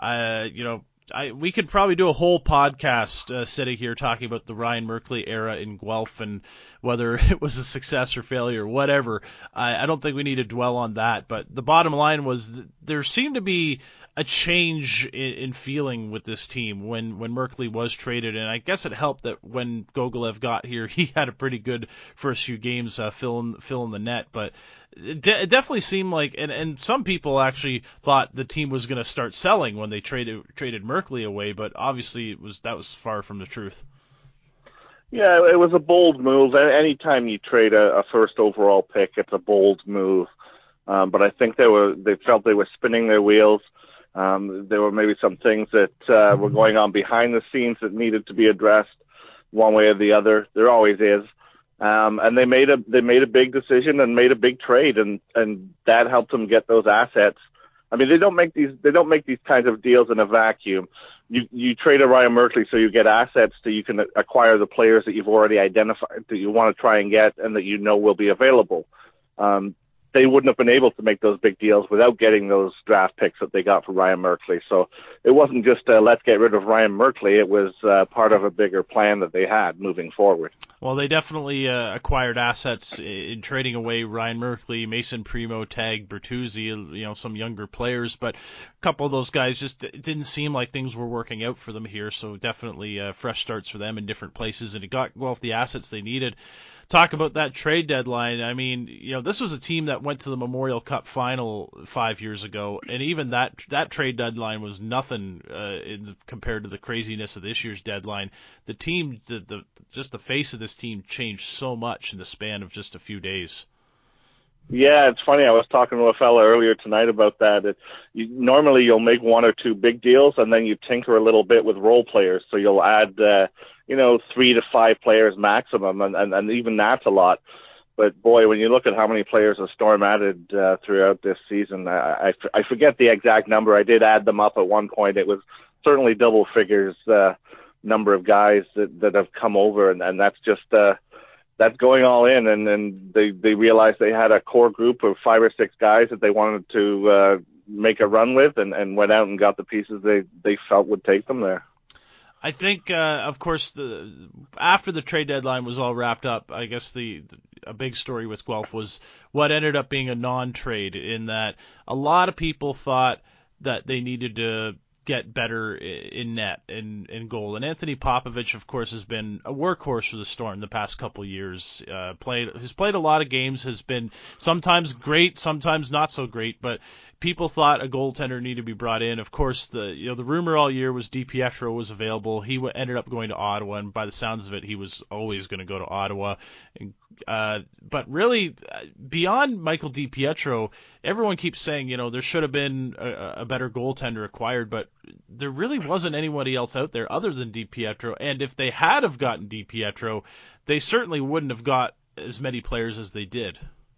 [SPEAKER 6] We could probably do a whole podcast sitting here talking about the Ryan Merkley era in Guelph and whether it was a success or failure, whatever. I don't think we need to dwell on that, but the bottom line was there seemed to be a change in feeling with this team when Merkley was traded, and I guess it helped that when Gogolev got here, he had a pretty good first few games filling the net, but it definitely seemed like, and some people actually thought the team was going to start selling when they traded Merkley away, but obviously that was far from the truth.
[SPEAKER 9] Yeah, it was a bold move. Anytime you trade a first overall pick, it's a bold move. But I think they felt they were spinning their wheels. There were maybe some things that were going on behind the scenes that needed to be addressed one way or the other. There always is. And they made a big decision and made a big trade, and that helped them get those assets. I mean, they don't make these kinds of deals in a vacuum. You trade a Ryan Merkley so you get assets so you can acquire the players that you've already identified that you want to try and get and that you know will be available. They wouldn't have been able to make those big deals without getting those draft picks that they got for Ryan Merkley. So it wasn't just let's get rid of Ryan Merkley. It was part of a bigger plan that they had moving forward.
[SPEAKER 6] Well, they definitely acquired assets in trading away Ryan Merkley, Mason Primo, Tag Bertuzzi, some younger players, but a couple of those guys just didn't seem like things were working out for them here. So definitely fresh starts for them in different places, and it got Guelph the assets they needed. Talk about that trade deadline. I mean, this was a team that went to the Memorial Cup final 5 years ago, and even that trade deadline was nothing compared to the craziness of this year's deadline. The team, just the face of this team changed so much in the span of just a few days.
[SPEAKER 9] Yeah, it's funny. I was talking to a fella earlier tonight about that. Normally you'll make one or two big deals, and then you tinker a little bit with role players. So you'll add 3 to 5 players maximum, and even that's a lot. But boy, when you look at how many players the Storm added throughout this season, I forget the exact number. I did add them up at one point. It was certainly double figures number of guys that have come over, and that's just that's going all in. And they realized they had a core group of 5 or 6 guys that they wanted to make a run with, and went out and got the pieces they felt would take them there.
[SPEAKER 6] I think, of course, after the trade deadline was all wrapped up, I guess a big story with Guelph was what ended up being a non-trade, in that a lot of people thought that they needed to get better in net and in goal. And Anthony Popovich, of course, has been a workhorse for the Storm the past couple of years. Has played a lot of games, has been sometimes great, sometimes not so great, but people thought a goaltender needed to be brought in. Of course, the rumor all year was DiPietro was available. He ended up going to Ottawa, and by the sounds of it, he was always going to go to Ottawa. But really, beyond Michael DiPietro, everyone keeps saying, there should have been a better goaltender acquired, but there really wasn't anybody else out there other than DiPietro. And if they had have gotten DiPietro, they certainly wouldn't have got as many players as they did.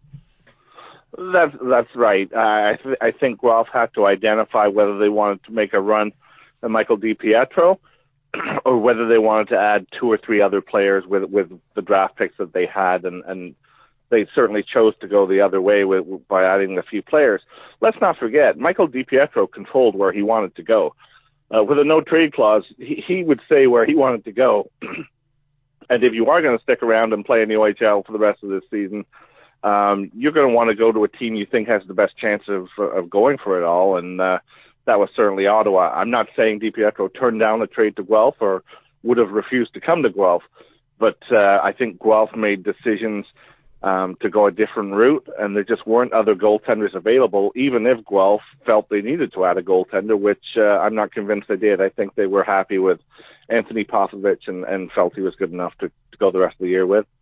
[SPEAKER 9] That's right. I think Guelph had to identify whether they wanted to make a run at Michael DiPietro or whether they wanted to add 2 or 3 other players with the draft picks that they had, and they certainly chose to go the other way by adding a few players. Let's not forget, Michael DiPietro controlled where he wanted to go. With a no-trade clause, he would say where he wanted to go. And if you are going to stick around and play in the OHL for the rest of this season, you're going to want to go to a team you think has the best chance of going for it all, and that was certainly Ottawa. I'm not saying DiPietro turned down a trade to Guelph or would have refused to come to Guelph, but I think Guelph made decisions to go a different route, and there just weren't other goaltenders available, even if Guelph felt they needed to add a goaltender, which I'm not convinced they did. I think they were happy with Anthony Popovich and felt he was good enough to go the rest of the year with.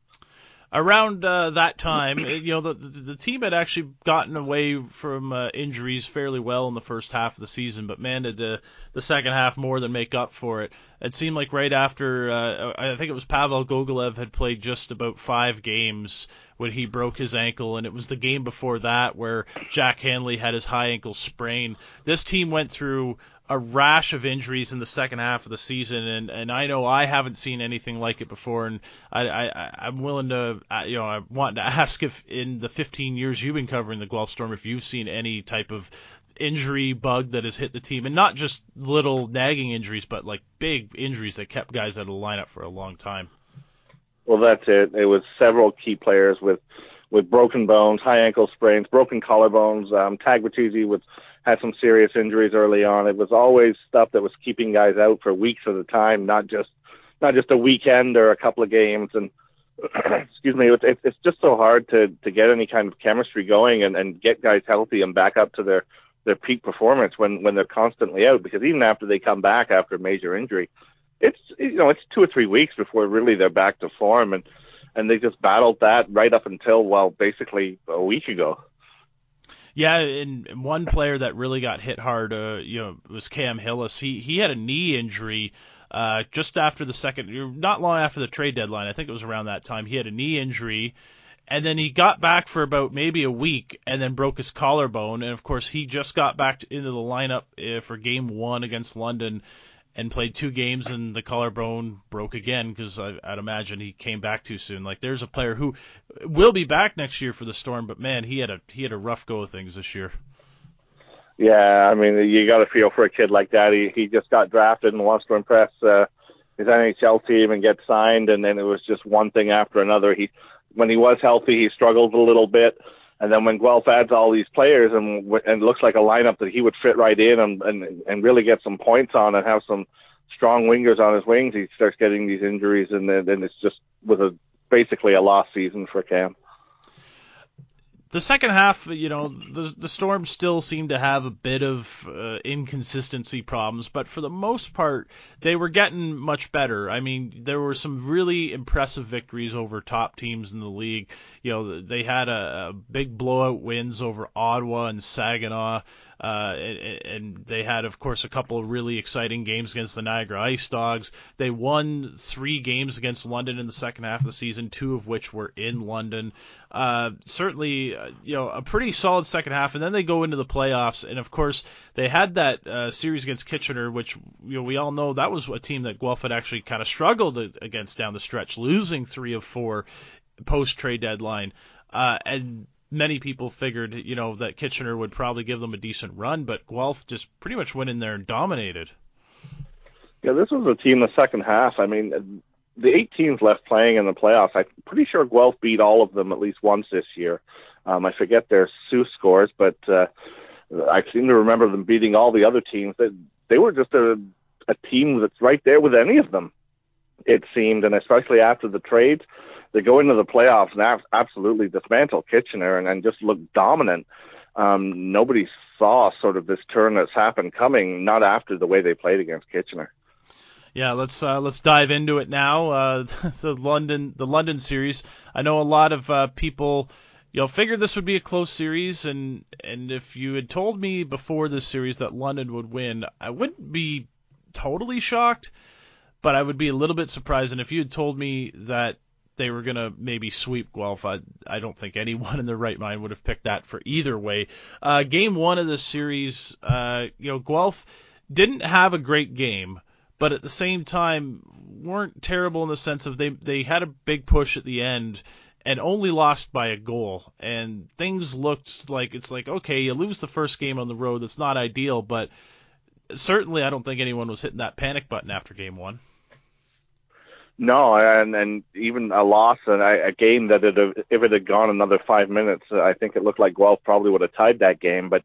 [SPEAKER 6] Around that time, the team had actually gotten away from injuries fairly well in the first half of the season, but man, did the second half more than make up for it. It seemed like right after, I think it was Pavel Gogolev had played just about 5 games when he broke his ankle, and it was the game before that where Jack Hanley had his high ankle sprain. This team went through a rash of injuries in the second half of the season, and I know I haven't seen anything like it before, and I'm willing to, I want to ask if in the 15 years you've been covering the Guelph Storm, if you've seen any type of injury bug that has hit the team, and not just little nagging injuries, but like big injuries that kept guys out of the lineup for a long time.
[SPEAKER 9] Well, that's it. It was several key players with broken bones, high ankle sprains, broken collarbones. Tag Bertuzzi had some serious injuries early on. It was always stuff that was keeping guys out for weeks at a time, not just a weekend or a couple of games. And excuse me, it's just so hard to get any kind of chemistry going and get guys healthy and back up to their peak performance when they're constantly out. Because even after they come back after a major injury, it's 2 or 3 weeks before really they're back to form, and they just battled that right up until basically a week ago.
[SPEAKER 6] Yeah, and one player that really got hit hard, was Cam Hillis. He had a knee injury just after not long after the trade deadline. I think it was around that time. He had a knee injury, and then he got back for about maybe a week, and then broke his collarbone. And of course, he just got back into the lineup for Game 1 against London, and played 2 games, and the collarbone broke again because I'd imagine he came back too soon. Like, there's a player who will be back next year for the Storm, but man, he had a rough go of things this year.
[SPEAKER 9] Yeah, I mean, you got to feel for a kid like that. He just got drafted and wants to impress his NHL team and get signed, and then it was just one thing after another. When he was healthy, he struggled a little bit. And then when Guelph adds all these players and looks like a lineup that he would fit right in and really get some points on and have some strong wingers on his wings, he starts getting these injuries, and then it's just basically a lost season for Cam.
[SPEAKER 6] The second half, the Storm still seemed to have a bit of inconsistency problems, but for the most part, they were getting much better. I mean, there were some really impressive victories over top teams in the league. They had a big blowout wins over Ottawa and Saginaw, and they had, of course, a couple of really exciting games against the Niagara Ice Dogs. They won 3 games against London in the second half of the season, 2 of which were in London. Certainly, a pretty solid second half, and then they go into the playoffs, and of course, they had that series against Kitchener, which we all know that was a team that Guelph had actually kind of struggled against down the stretch, losing 3 of 4 post-trade deadline, and many people figured, that Kitchener would probably give them a decent run, but Guelph just pretty much went in there and dominated.
[SPEAKER 9] Yeah, this was a team the second half. I mean, the 8 teams left playing in the playoffs, I'm pretty sure Guelph beat all of them at least once this year. I forget their Sioux scores, but I seem to remember them beating all the other teams. They were just a team that's right there with any of them, it seemed, and especially after the trades, they go into the playoffs and absolutely dismantle Kitchener and just look dominant. Nobody saw sort of this turn that's happened coming, not after the way they played against Kitchener.
[SPEAKER 6] Yeah, let's dive into it now. The London series. I know a lot of people, figured this would be a close series, and if you had told me before this series that London would win, I wouldn't be totally shocked, but I would be a little bit surprised. And if you had told me that they were gonna maybe sweep Guelph, I don't think anyone in their right mind would have picked that for either way. Game 1 of this series, Guelph didn't have a great game, but at the same time weren't terrible in the sense of they had a big push at the end and only lost by a goal. And things looked like, it's like, okay, you lose the first game on the road, that's not ideal, but certainly I don't think anyone was hitting that panic button after game 1.
[SPEAKER 9] No, and even a loss and a game that if it had gone another 5 minutes, I think it looked like Guelph probably would have tied that game, but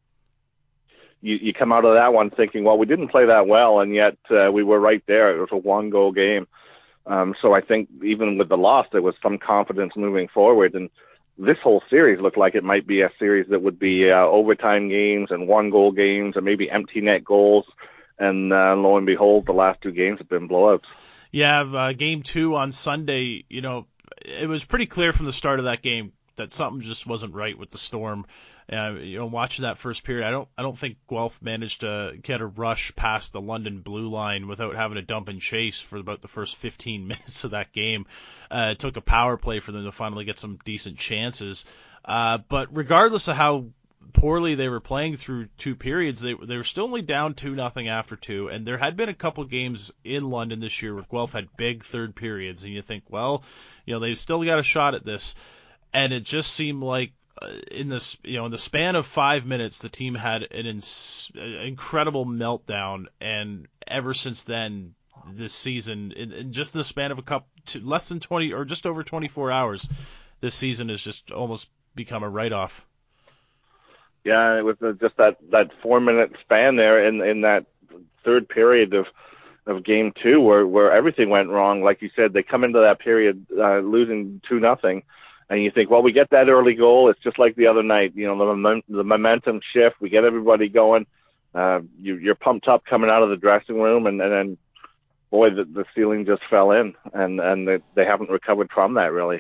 [SPEAKER 9] you come out of that one thinking, well, we didn't play that well, and yet we were right there. It was a one-goal game. So I think even with the loss, there was some confidence moving forward. And this whole series looked like it might be a series that would be overtime games and one-goal games and maybe empty net goals. And lo and behold, the last 2 games have been blowouts.
[SPEAKER 6] Yeah, game 2 on Sunday, it was pretty clear from the start of that game that something just wasn't right with the Storm. Watching that first period, I don't think Guelph managed to get a rush past the London blue line without having to dump and chase for about the first 15 minutes of that game. It took a power play for them to finally get some decent chances. But regardless of how poorly they were playing through 2 periods, they were still only down 2-0 after 2, and there had been a couple games in London this year where Guelph had big third periods, and you think, well, they've still got a shot at this. And it just seemed like in the span of 5 minutes, the team had an incredible meltdown. And ever since then, this season, in just the span of less than 20 or just over 24 hours, this season has just almost become a write-off.
[SPEAKER 9] Yeah, it was just that 4 minute span there in that third period of game 2 where everything went wrong. Like you said, they come into that period losing 2-0. And you think, well, we get that early goal. It's just like the other night. The momentum shift. We get everybody going. You're pumped up coming out of the dressing room, and then, boy, the ceiling just fell in, and they haven't recovered from that really.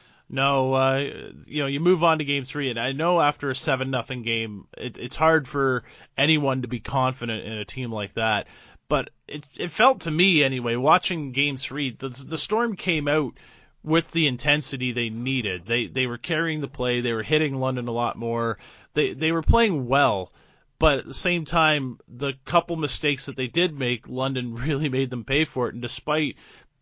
[SPEAKER 6] No, you move on to game 3, and I know after a 7-0 game, it's hard for anyone to be confident in a team like that. But it felt to me anyway, watching game 3, the Storm came out with the intensity they needed. They were carrying the play. They were hitting London a lot more. They were playing well, but at the same time, the couple mistakes that they did make, London really made them pay for it. And despite,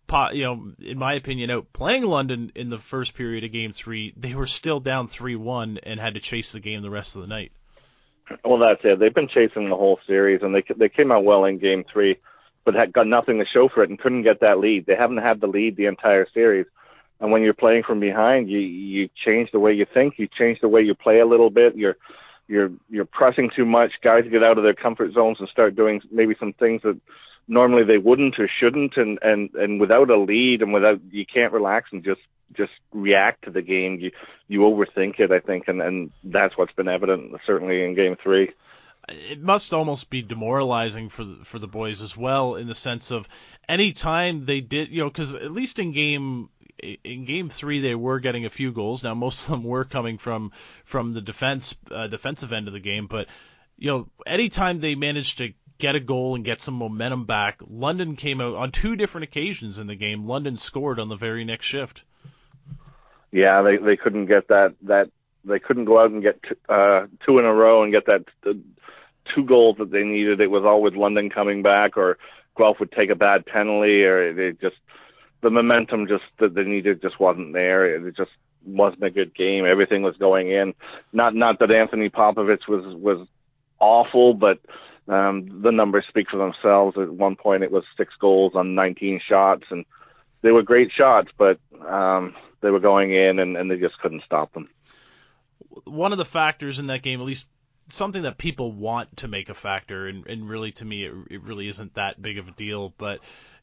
[SPEAKER 6] in my opinion, outplaying London in the first period of game 3, they were still down 3-1 and had to chase the game the rest of the night.
[SPEAKER 9] Well, that's it. They've been chasing the whole series, and they came out well in game 3, but had got nothing to show for it and couldn't get that lead. They haven't had the lead the entire series. And when you're playing from behind, you change the way you think, you change the way you play a little bit. You're pressing too much. Guys get out of their comfort zones and start doing maybe some things that normally they wouldn't or shouldn't. And without a lead and you can't relax and just react to the game. You overthink it, I think, and that's what's been evident certainly in game 3.
[SPEAKER 6] It must almost be demoralizing for the boys as well, in the sense of any time they did, because at least in game 3 they were getting a few goals. Now most of them were coming from the defensive end of the game, but anytime they managed to get a goal and get some momentum back, London came out on 2 different occasions in the game. London scored on the very next shift.
[SPEAKER 9] Yeah, they couldn't get that they couldn't go out and get 2 in a row and get that 2 goals that they needed. It was always London coming back, or Guelph would take a bad penalty, or the momentum that they needed just wasn't there. It just wasn't a good game. Everything was going in. Not that Anthony Popovich was awful, but the numbers speak for themselves. At one point, it was 6 goals on 19 shots, and they were great shots, but they were going in, and they just couldn't stop them.
[SPEAKER 6] One of the factors in that game, at least something that people want to make a factor, and really to me it really isn't that big of a deal, but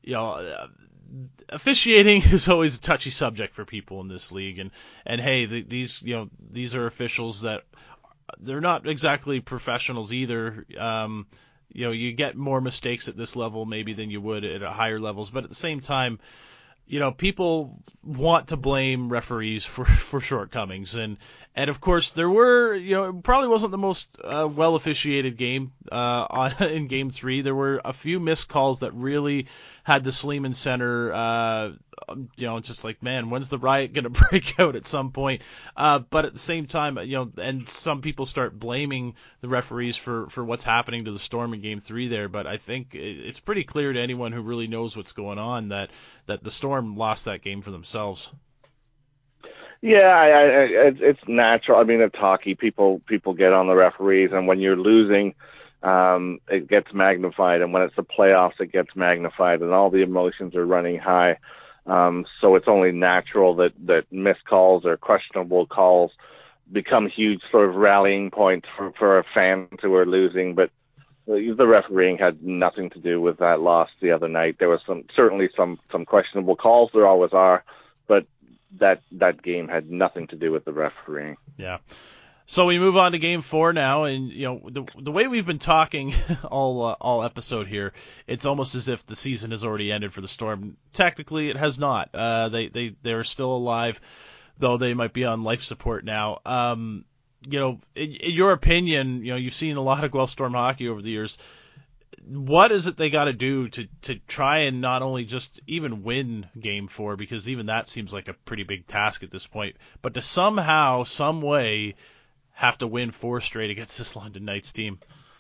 [SPEAKER 6] officiating is always a touchy subject for people in this league, and hey, these are officials that they're not exactly professionals either. You get more mistakes at this level maybe than you would at higher levels, but at the same time, people want to blame referees for shortcomings, and of course there were, it probably wasn't the most well officiated game in Game 3. There were a few missed calls that really had the Sleeman Center, just like, man, when's the riot going to break out at some point? But at the same time, and some people start blaming the referees for what's happening to the Storm in Game 3 there. But I think it's pretty clear to anyone who really knows what's going on that the Storm lost that game for themselves.
[SPEAKER 9] Yeah, it's natural. I mean, it's hockey. People get on the referees, and when you're losing, it gets magnified, and when it's the playoffs, it gets magnified, and all the emotions are running high. So it's only natural that missed calls or questionable calls become huge sort of rallying points for fans who are losing. But the refereeing had nothing to do with that loss the other night. There was certainly some questionable calls. There always are, but that game had nothing to do with the refereeing.
[SPEAKER 6] Yeah. So we move on to Game 4 now, and the way we've been talking all episode here, it's almost as if the season has already ended for the Storm. Technically, it has not. They're still alive, though they might be on life support now. In your opinion, you've seen a lot of Guelph Storm hockey over the years. What is it they got to do to try and not only just even win Game 4, because even that seems like a pretty big task at this point, but to somehow, some way, have to win 4 straight against this London Knights team?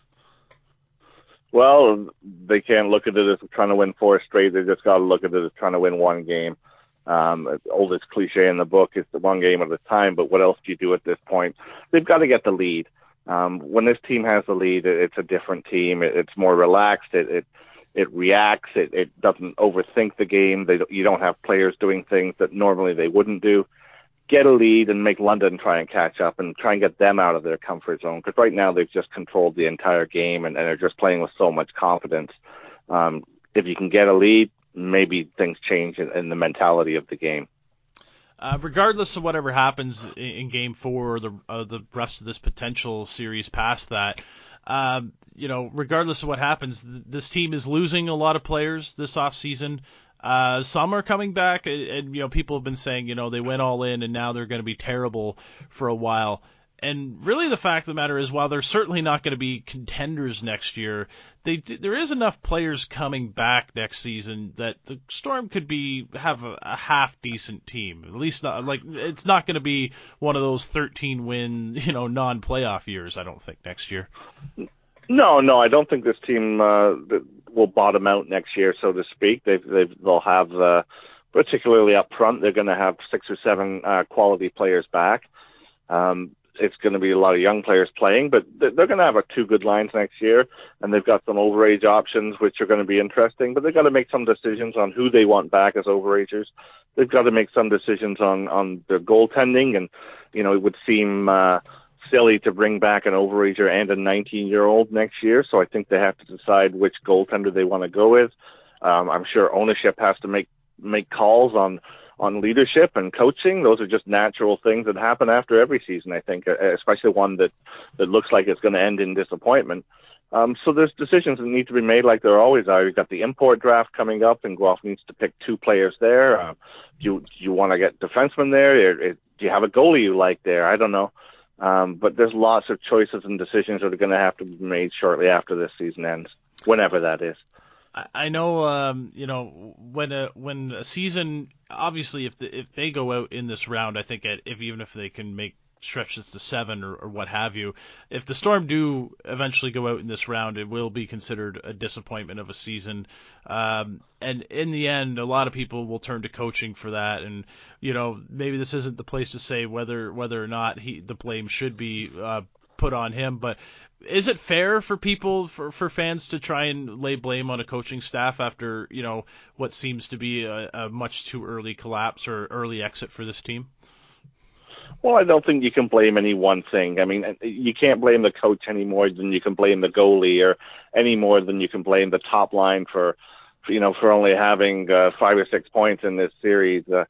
[SPEAKER 9] Well, they can't look at it as trying to win 4 straight. They just got to look at it as trying to win one game. Oldest cliche in the book is the one game at a time, but what else do you do at this point? They've got to get the lead. When this team has the lead, it's a different team. It's more relaxed. It reacts. It doesn't overthink the game. You don't have players doing things that normally they wouldn't do. Get a lead and make London try and catch up and try and get them out of their comfort zone. Because right now they've just controlled the entire game and are just playing with so much confidence. If you can get a lead, maybe things change in the mentality of the game.
[SPEAKER 6] Regardless of whatever happens in Game 4 or the rest of this potential series past that, regardless of what happens, this team is losing a lot of players this offseason. Some are coming back, and people have been saying, they went all in and now they're going to be terrible for a while. And really the fact of the matter is, while they're certainly not going to be contenders next year, there is enough players coming back next season that the Storm could have a half-decent team. At least not, it's not going to be one of those 13-win, non-playoff years, I don't think, next year.
[SPEAKER 9] No, I don't think this team will bottom out next year, so to speak. They'll have, particularly up front, they're going to have 6 or 7 quality players back. It's going to be a lot of young players playing, but they're going to have 2 good lines next year, and they've got some overage options which are going to be interesting, but they've got to make some decisions on who they want back as overagers. They've got to make some decisions on their goaltending, and, it would seem silly to bring back an overager and a 19-year-old next year, so I think they have to decide which goaltender they want to go with. I'm sure ownership has to make calls on leadership and coaching. Those are just natural things that happen after every season, I think, especially one that looks like it's going to end in disappointment. So there's decisions that need to be made like there always are. You've got the import draft coming up, and Guelph needs to pick 2 players there. Do you want to get defensemen there? Do you have a goalie you like there? I don't know. But there's lots of choices and decisions that are going to have to be made shortly after this season ends, whenever that is.
[SPEAKER 6] I know, when a season, obviously, if they go out in this round, I think even if they can make stretches to 7 or what have you, if the Storm do eventually go out in this round, it will be considered a disappointment of a season. And in the end, a lot of people will turn to coaching for that. And maybe this isn't the place to say whether or not the blame should be put on him, but is it fair for people, for fans to try and lay blame on a coaching staff after, what seems to be a much too early collapse or early exit for this team?
[SPEAKER 9] Well, I don't think you can blame any one thing. I mean, you can't blame the coach any more than you can blame the goalie, or any more than you can blame the top line for only having 5 or 6 points in this series.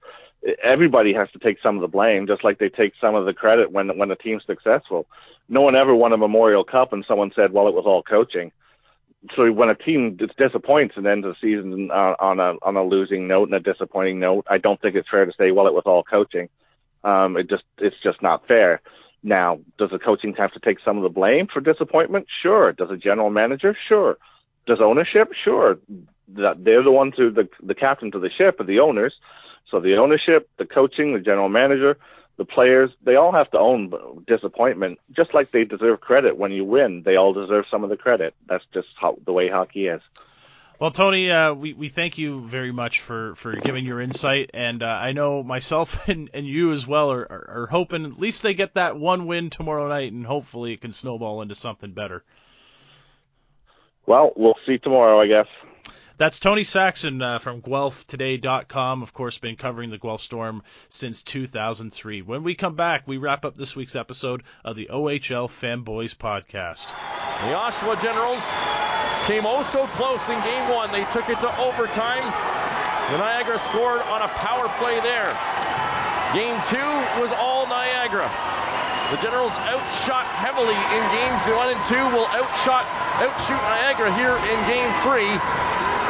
[SPEAKER 9] everybody has to take some of the blame, just like they take some of the credit when the team's successful. No one ever won a Memorial Cup and someone said, well, it was all coaching. So when a team disappoints and ends the season on a losing note and a disappointing note, I don't think it's fair to say, well, it was all coaching. It's just not fair. Now, does the coaching have to take some of the blame for disappointment? Sure. Does a general manager? Sure. Does ownership? Sure. They're the ones who the captain to the ship are the owners. So the ownership, the coaching, the general manager, the players, they all have to own disappointment, just like they deserve credit when you win. They all deserve some of the credit. That's just the way hockey is.
[SPEAKER 6] Well, Tony, we thank you very much for giving your insight, and I know myself and you as well are hoping at least they get that one win tomorrow night, and hopefully it can snowball into something better.
[SPEAKER 9] Well, we'll see tomorrow, I guess.
[SPEAKER 6] That's Tony Saxon from GuelphToday.com, of course, been covering the Guelph Storm since 2003. When we come back, we wrap up this week's episode of the OHL Fanboys Podcast.
[SPEAKER 10] The Oshawa Generals came oh so close in Game 1. They took it to overtime. The Niagara scored on a power play there. Game 2 was all Niagara. The Generals outshot heavily in Games 1 and 2, will outshoot Niagara here in Game 3.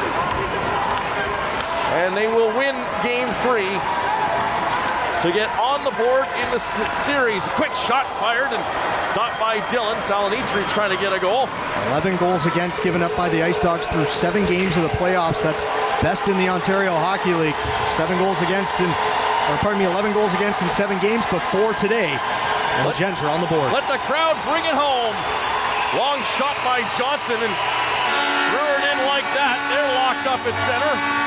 [SPEAKER 10] And they will win Game 3 to get on the board in the series. Quick shot fired and stopped by Dylan. Salonitri trying to get a goal.
[SPEAKER 11] 11 goals against given up by the Ice Dogs through 7 games of the playoffs. That's best in the Ontario Hockey League. 11 goals against in 7 games before today. And the Gens are on the board.
[SPEAKER 10] Let the crowd bring it home. Long shot by Johnson and threw it in like that. They're locked up at center.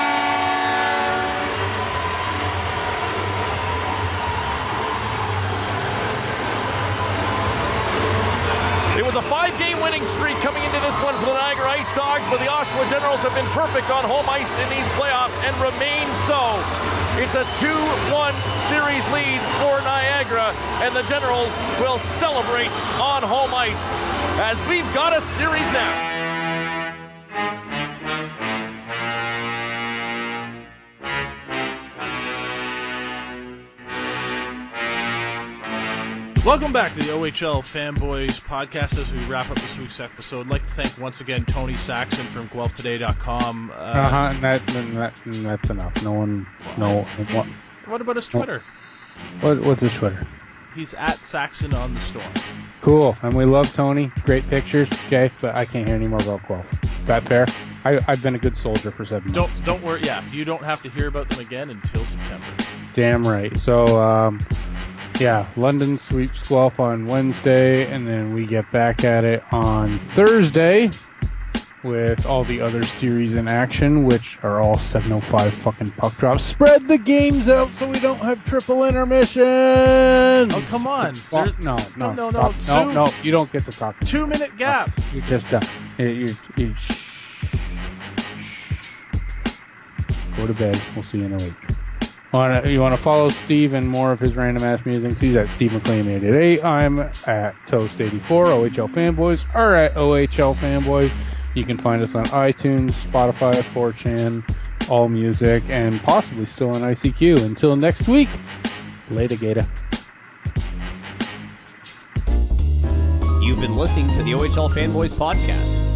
[SPEAKER 10] It was a 5-game winning streak coming into this one for the Niagara Ice Dogs, but the Oshawa Generals have been perfect on home ice in these playoffs and remain so. It's a 2-1 series lead for Niagara, and the Generals will celebrate on home ice as we've got a series now.
[SPEAKER 6] Welcome back to the OHL Fanboys Podcast. As we wrap up this week's episode, I'd like to thank once again Tony Saxon from GuelphToday.com.
[SPEAKER 7] That's enough. No one.
[SPEAKER 6] What about his Twitter?
[SPEAKER 7] What's his Twitter?
[SPEAKER 6] He's at Saxon on the Storm.
[SPEAKER 7] Cool, and we love Tony. Great pictures, okay, but I can't hear any more about Guelph. Is that fair? I've been a good soldier for 7 months.
[SPEAKER 6] Don't worry. Yeah, you don't have to hear about them again until September.
[SPEAKER 7] Damn right. So, yeah, London sweeps Guelph on Wednesday, and then we get back at it on Thursday with all the other series in action, which are all 7:05 fucking puck drops. Spread the games out so we don't have triple intermission.
[SPEAKER 6] Oh, come on.
[SPEAKER 7] No, you don't get to talk.
[SPEAKER 6] 2-minute gap.
[SPEAKER 7] You just go to bed. We'll see you in a week. You want to follow Steve and more of his random ass musings? He's at Steve McLean 88. I'm at Toast 84. OHL Fanboys are at OHL Fanboy. You can find us on iTunes, Spotify, 4chan, All Music, and possibly still on ICQ. Until next week, later, Gator.
[SPEAKER 2] You've been listening to the OHL Fanboys Podcast.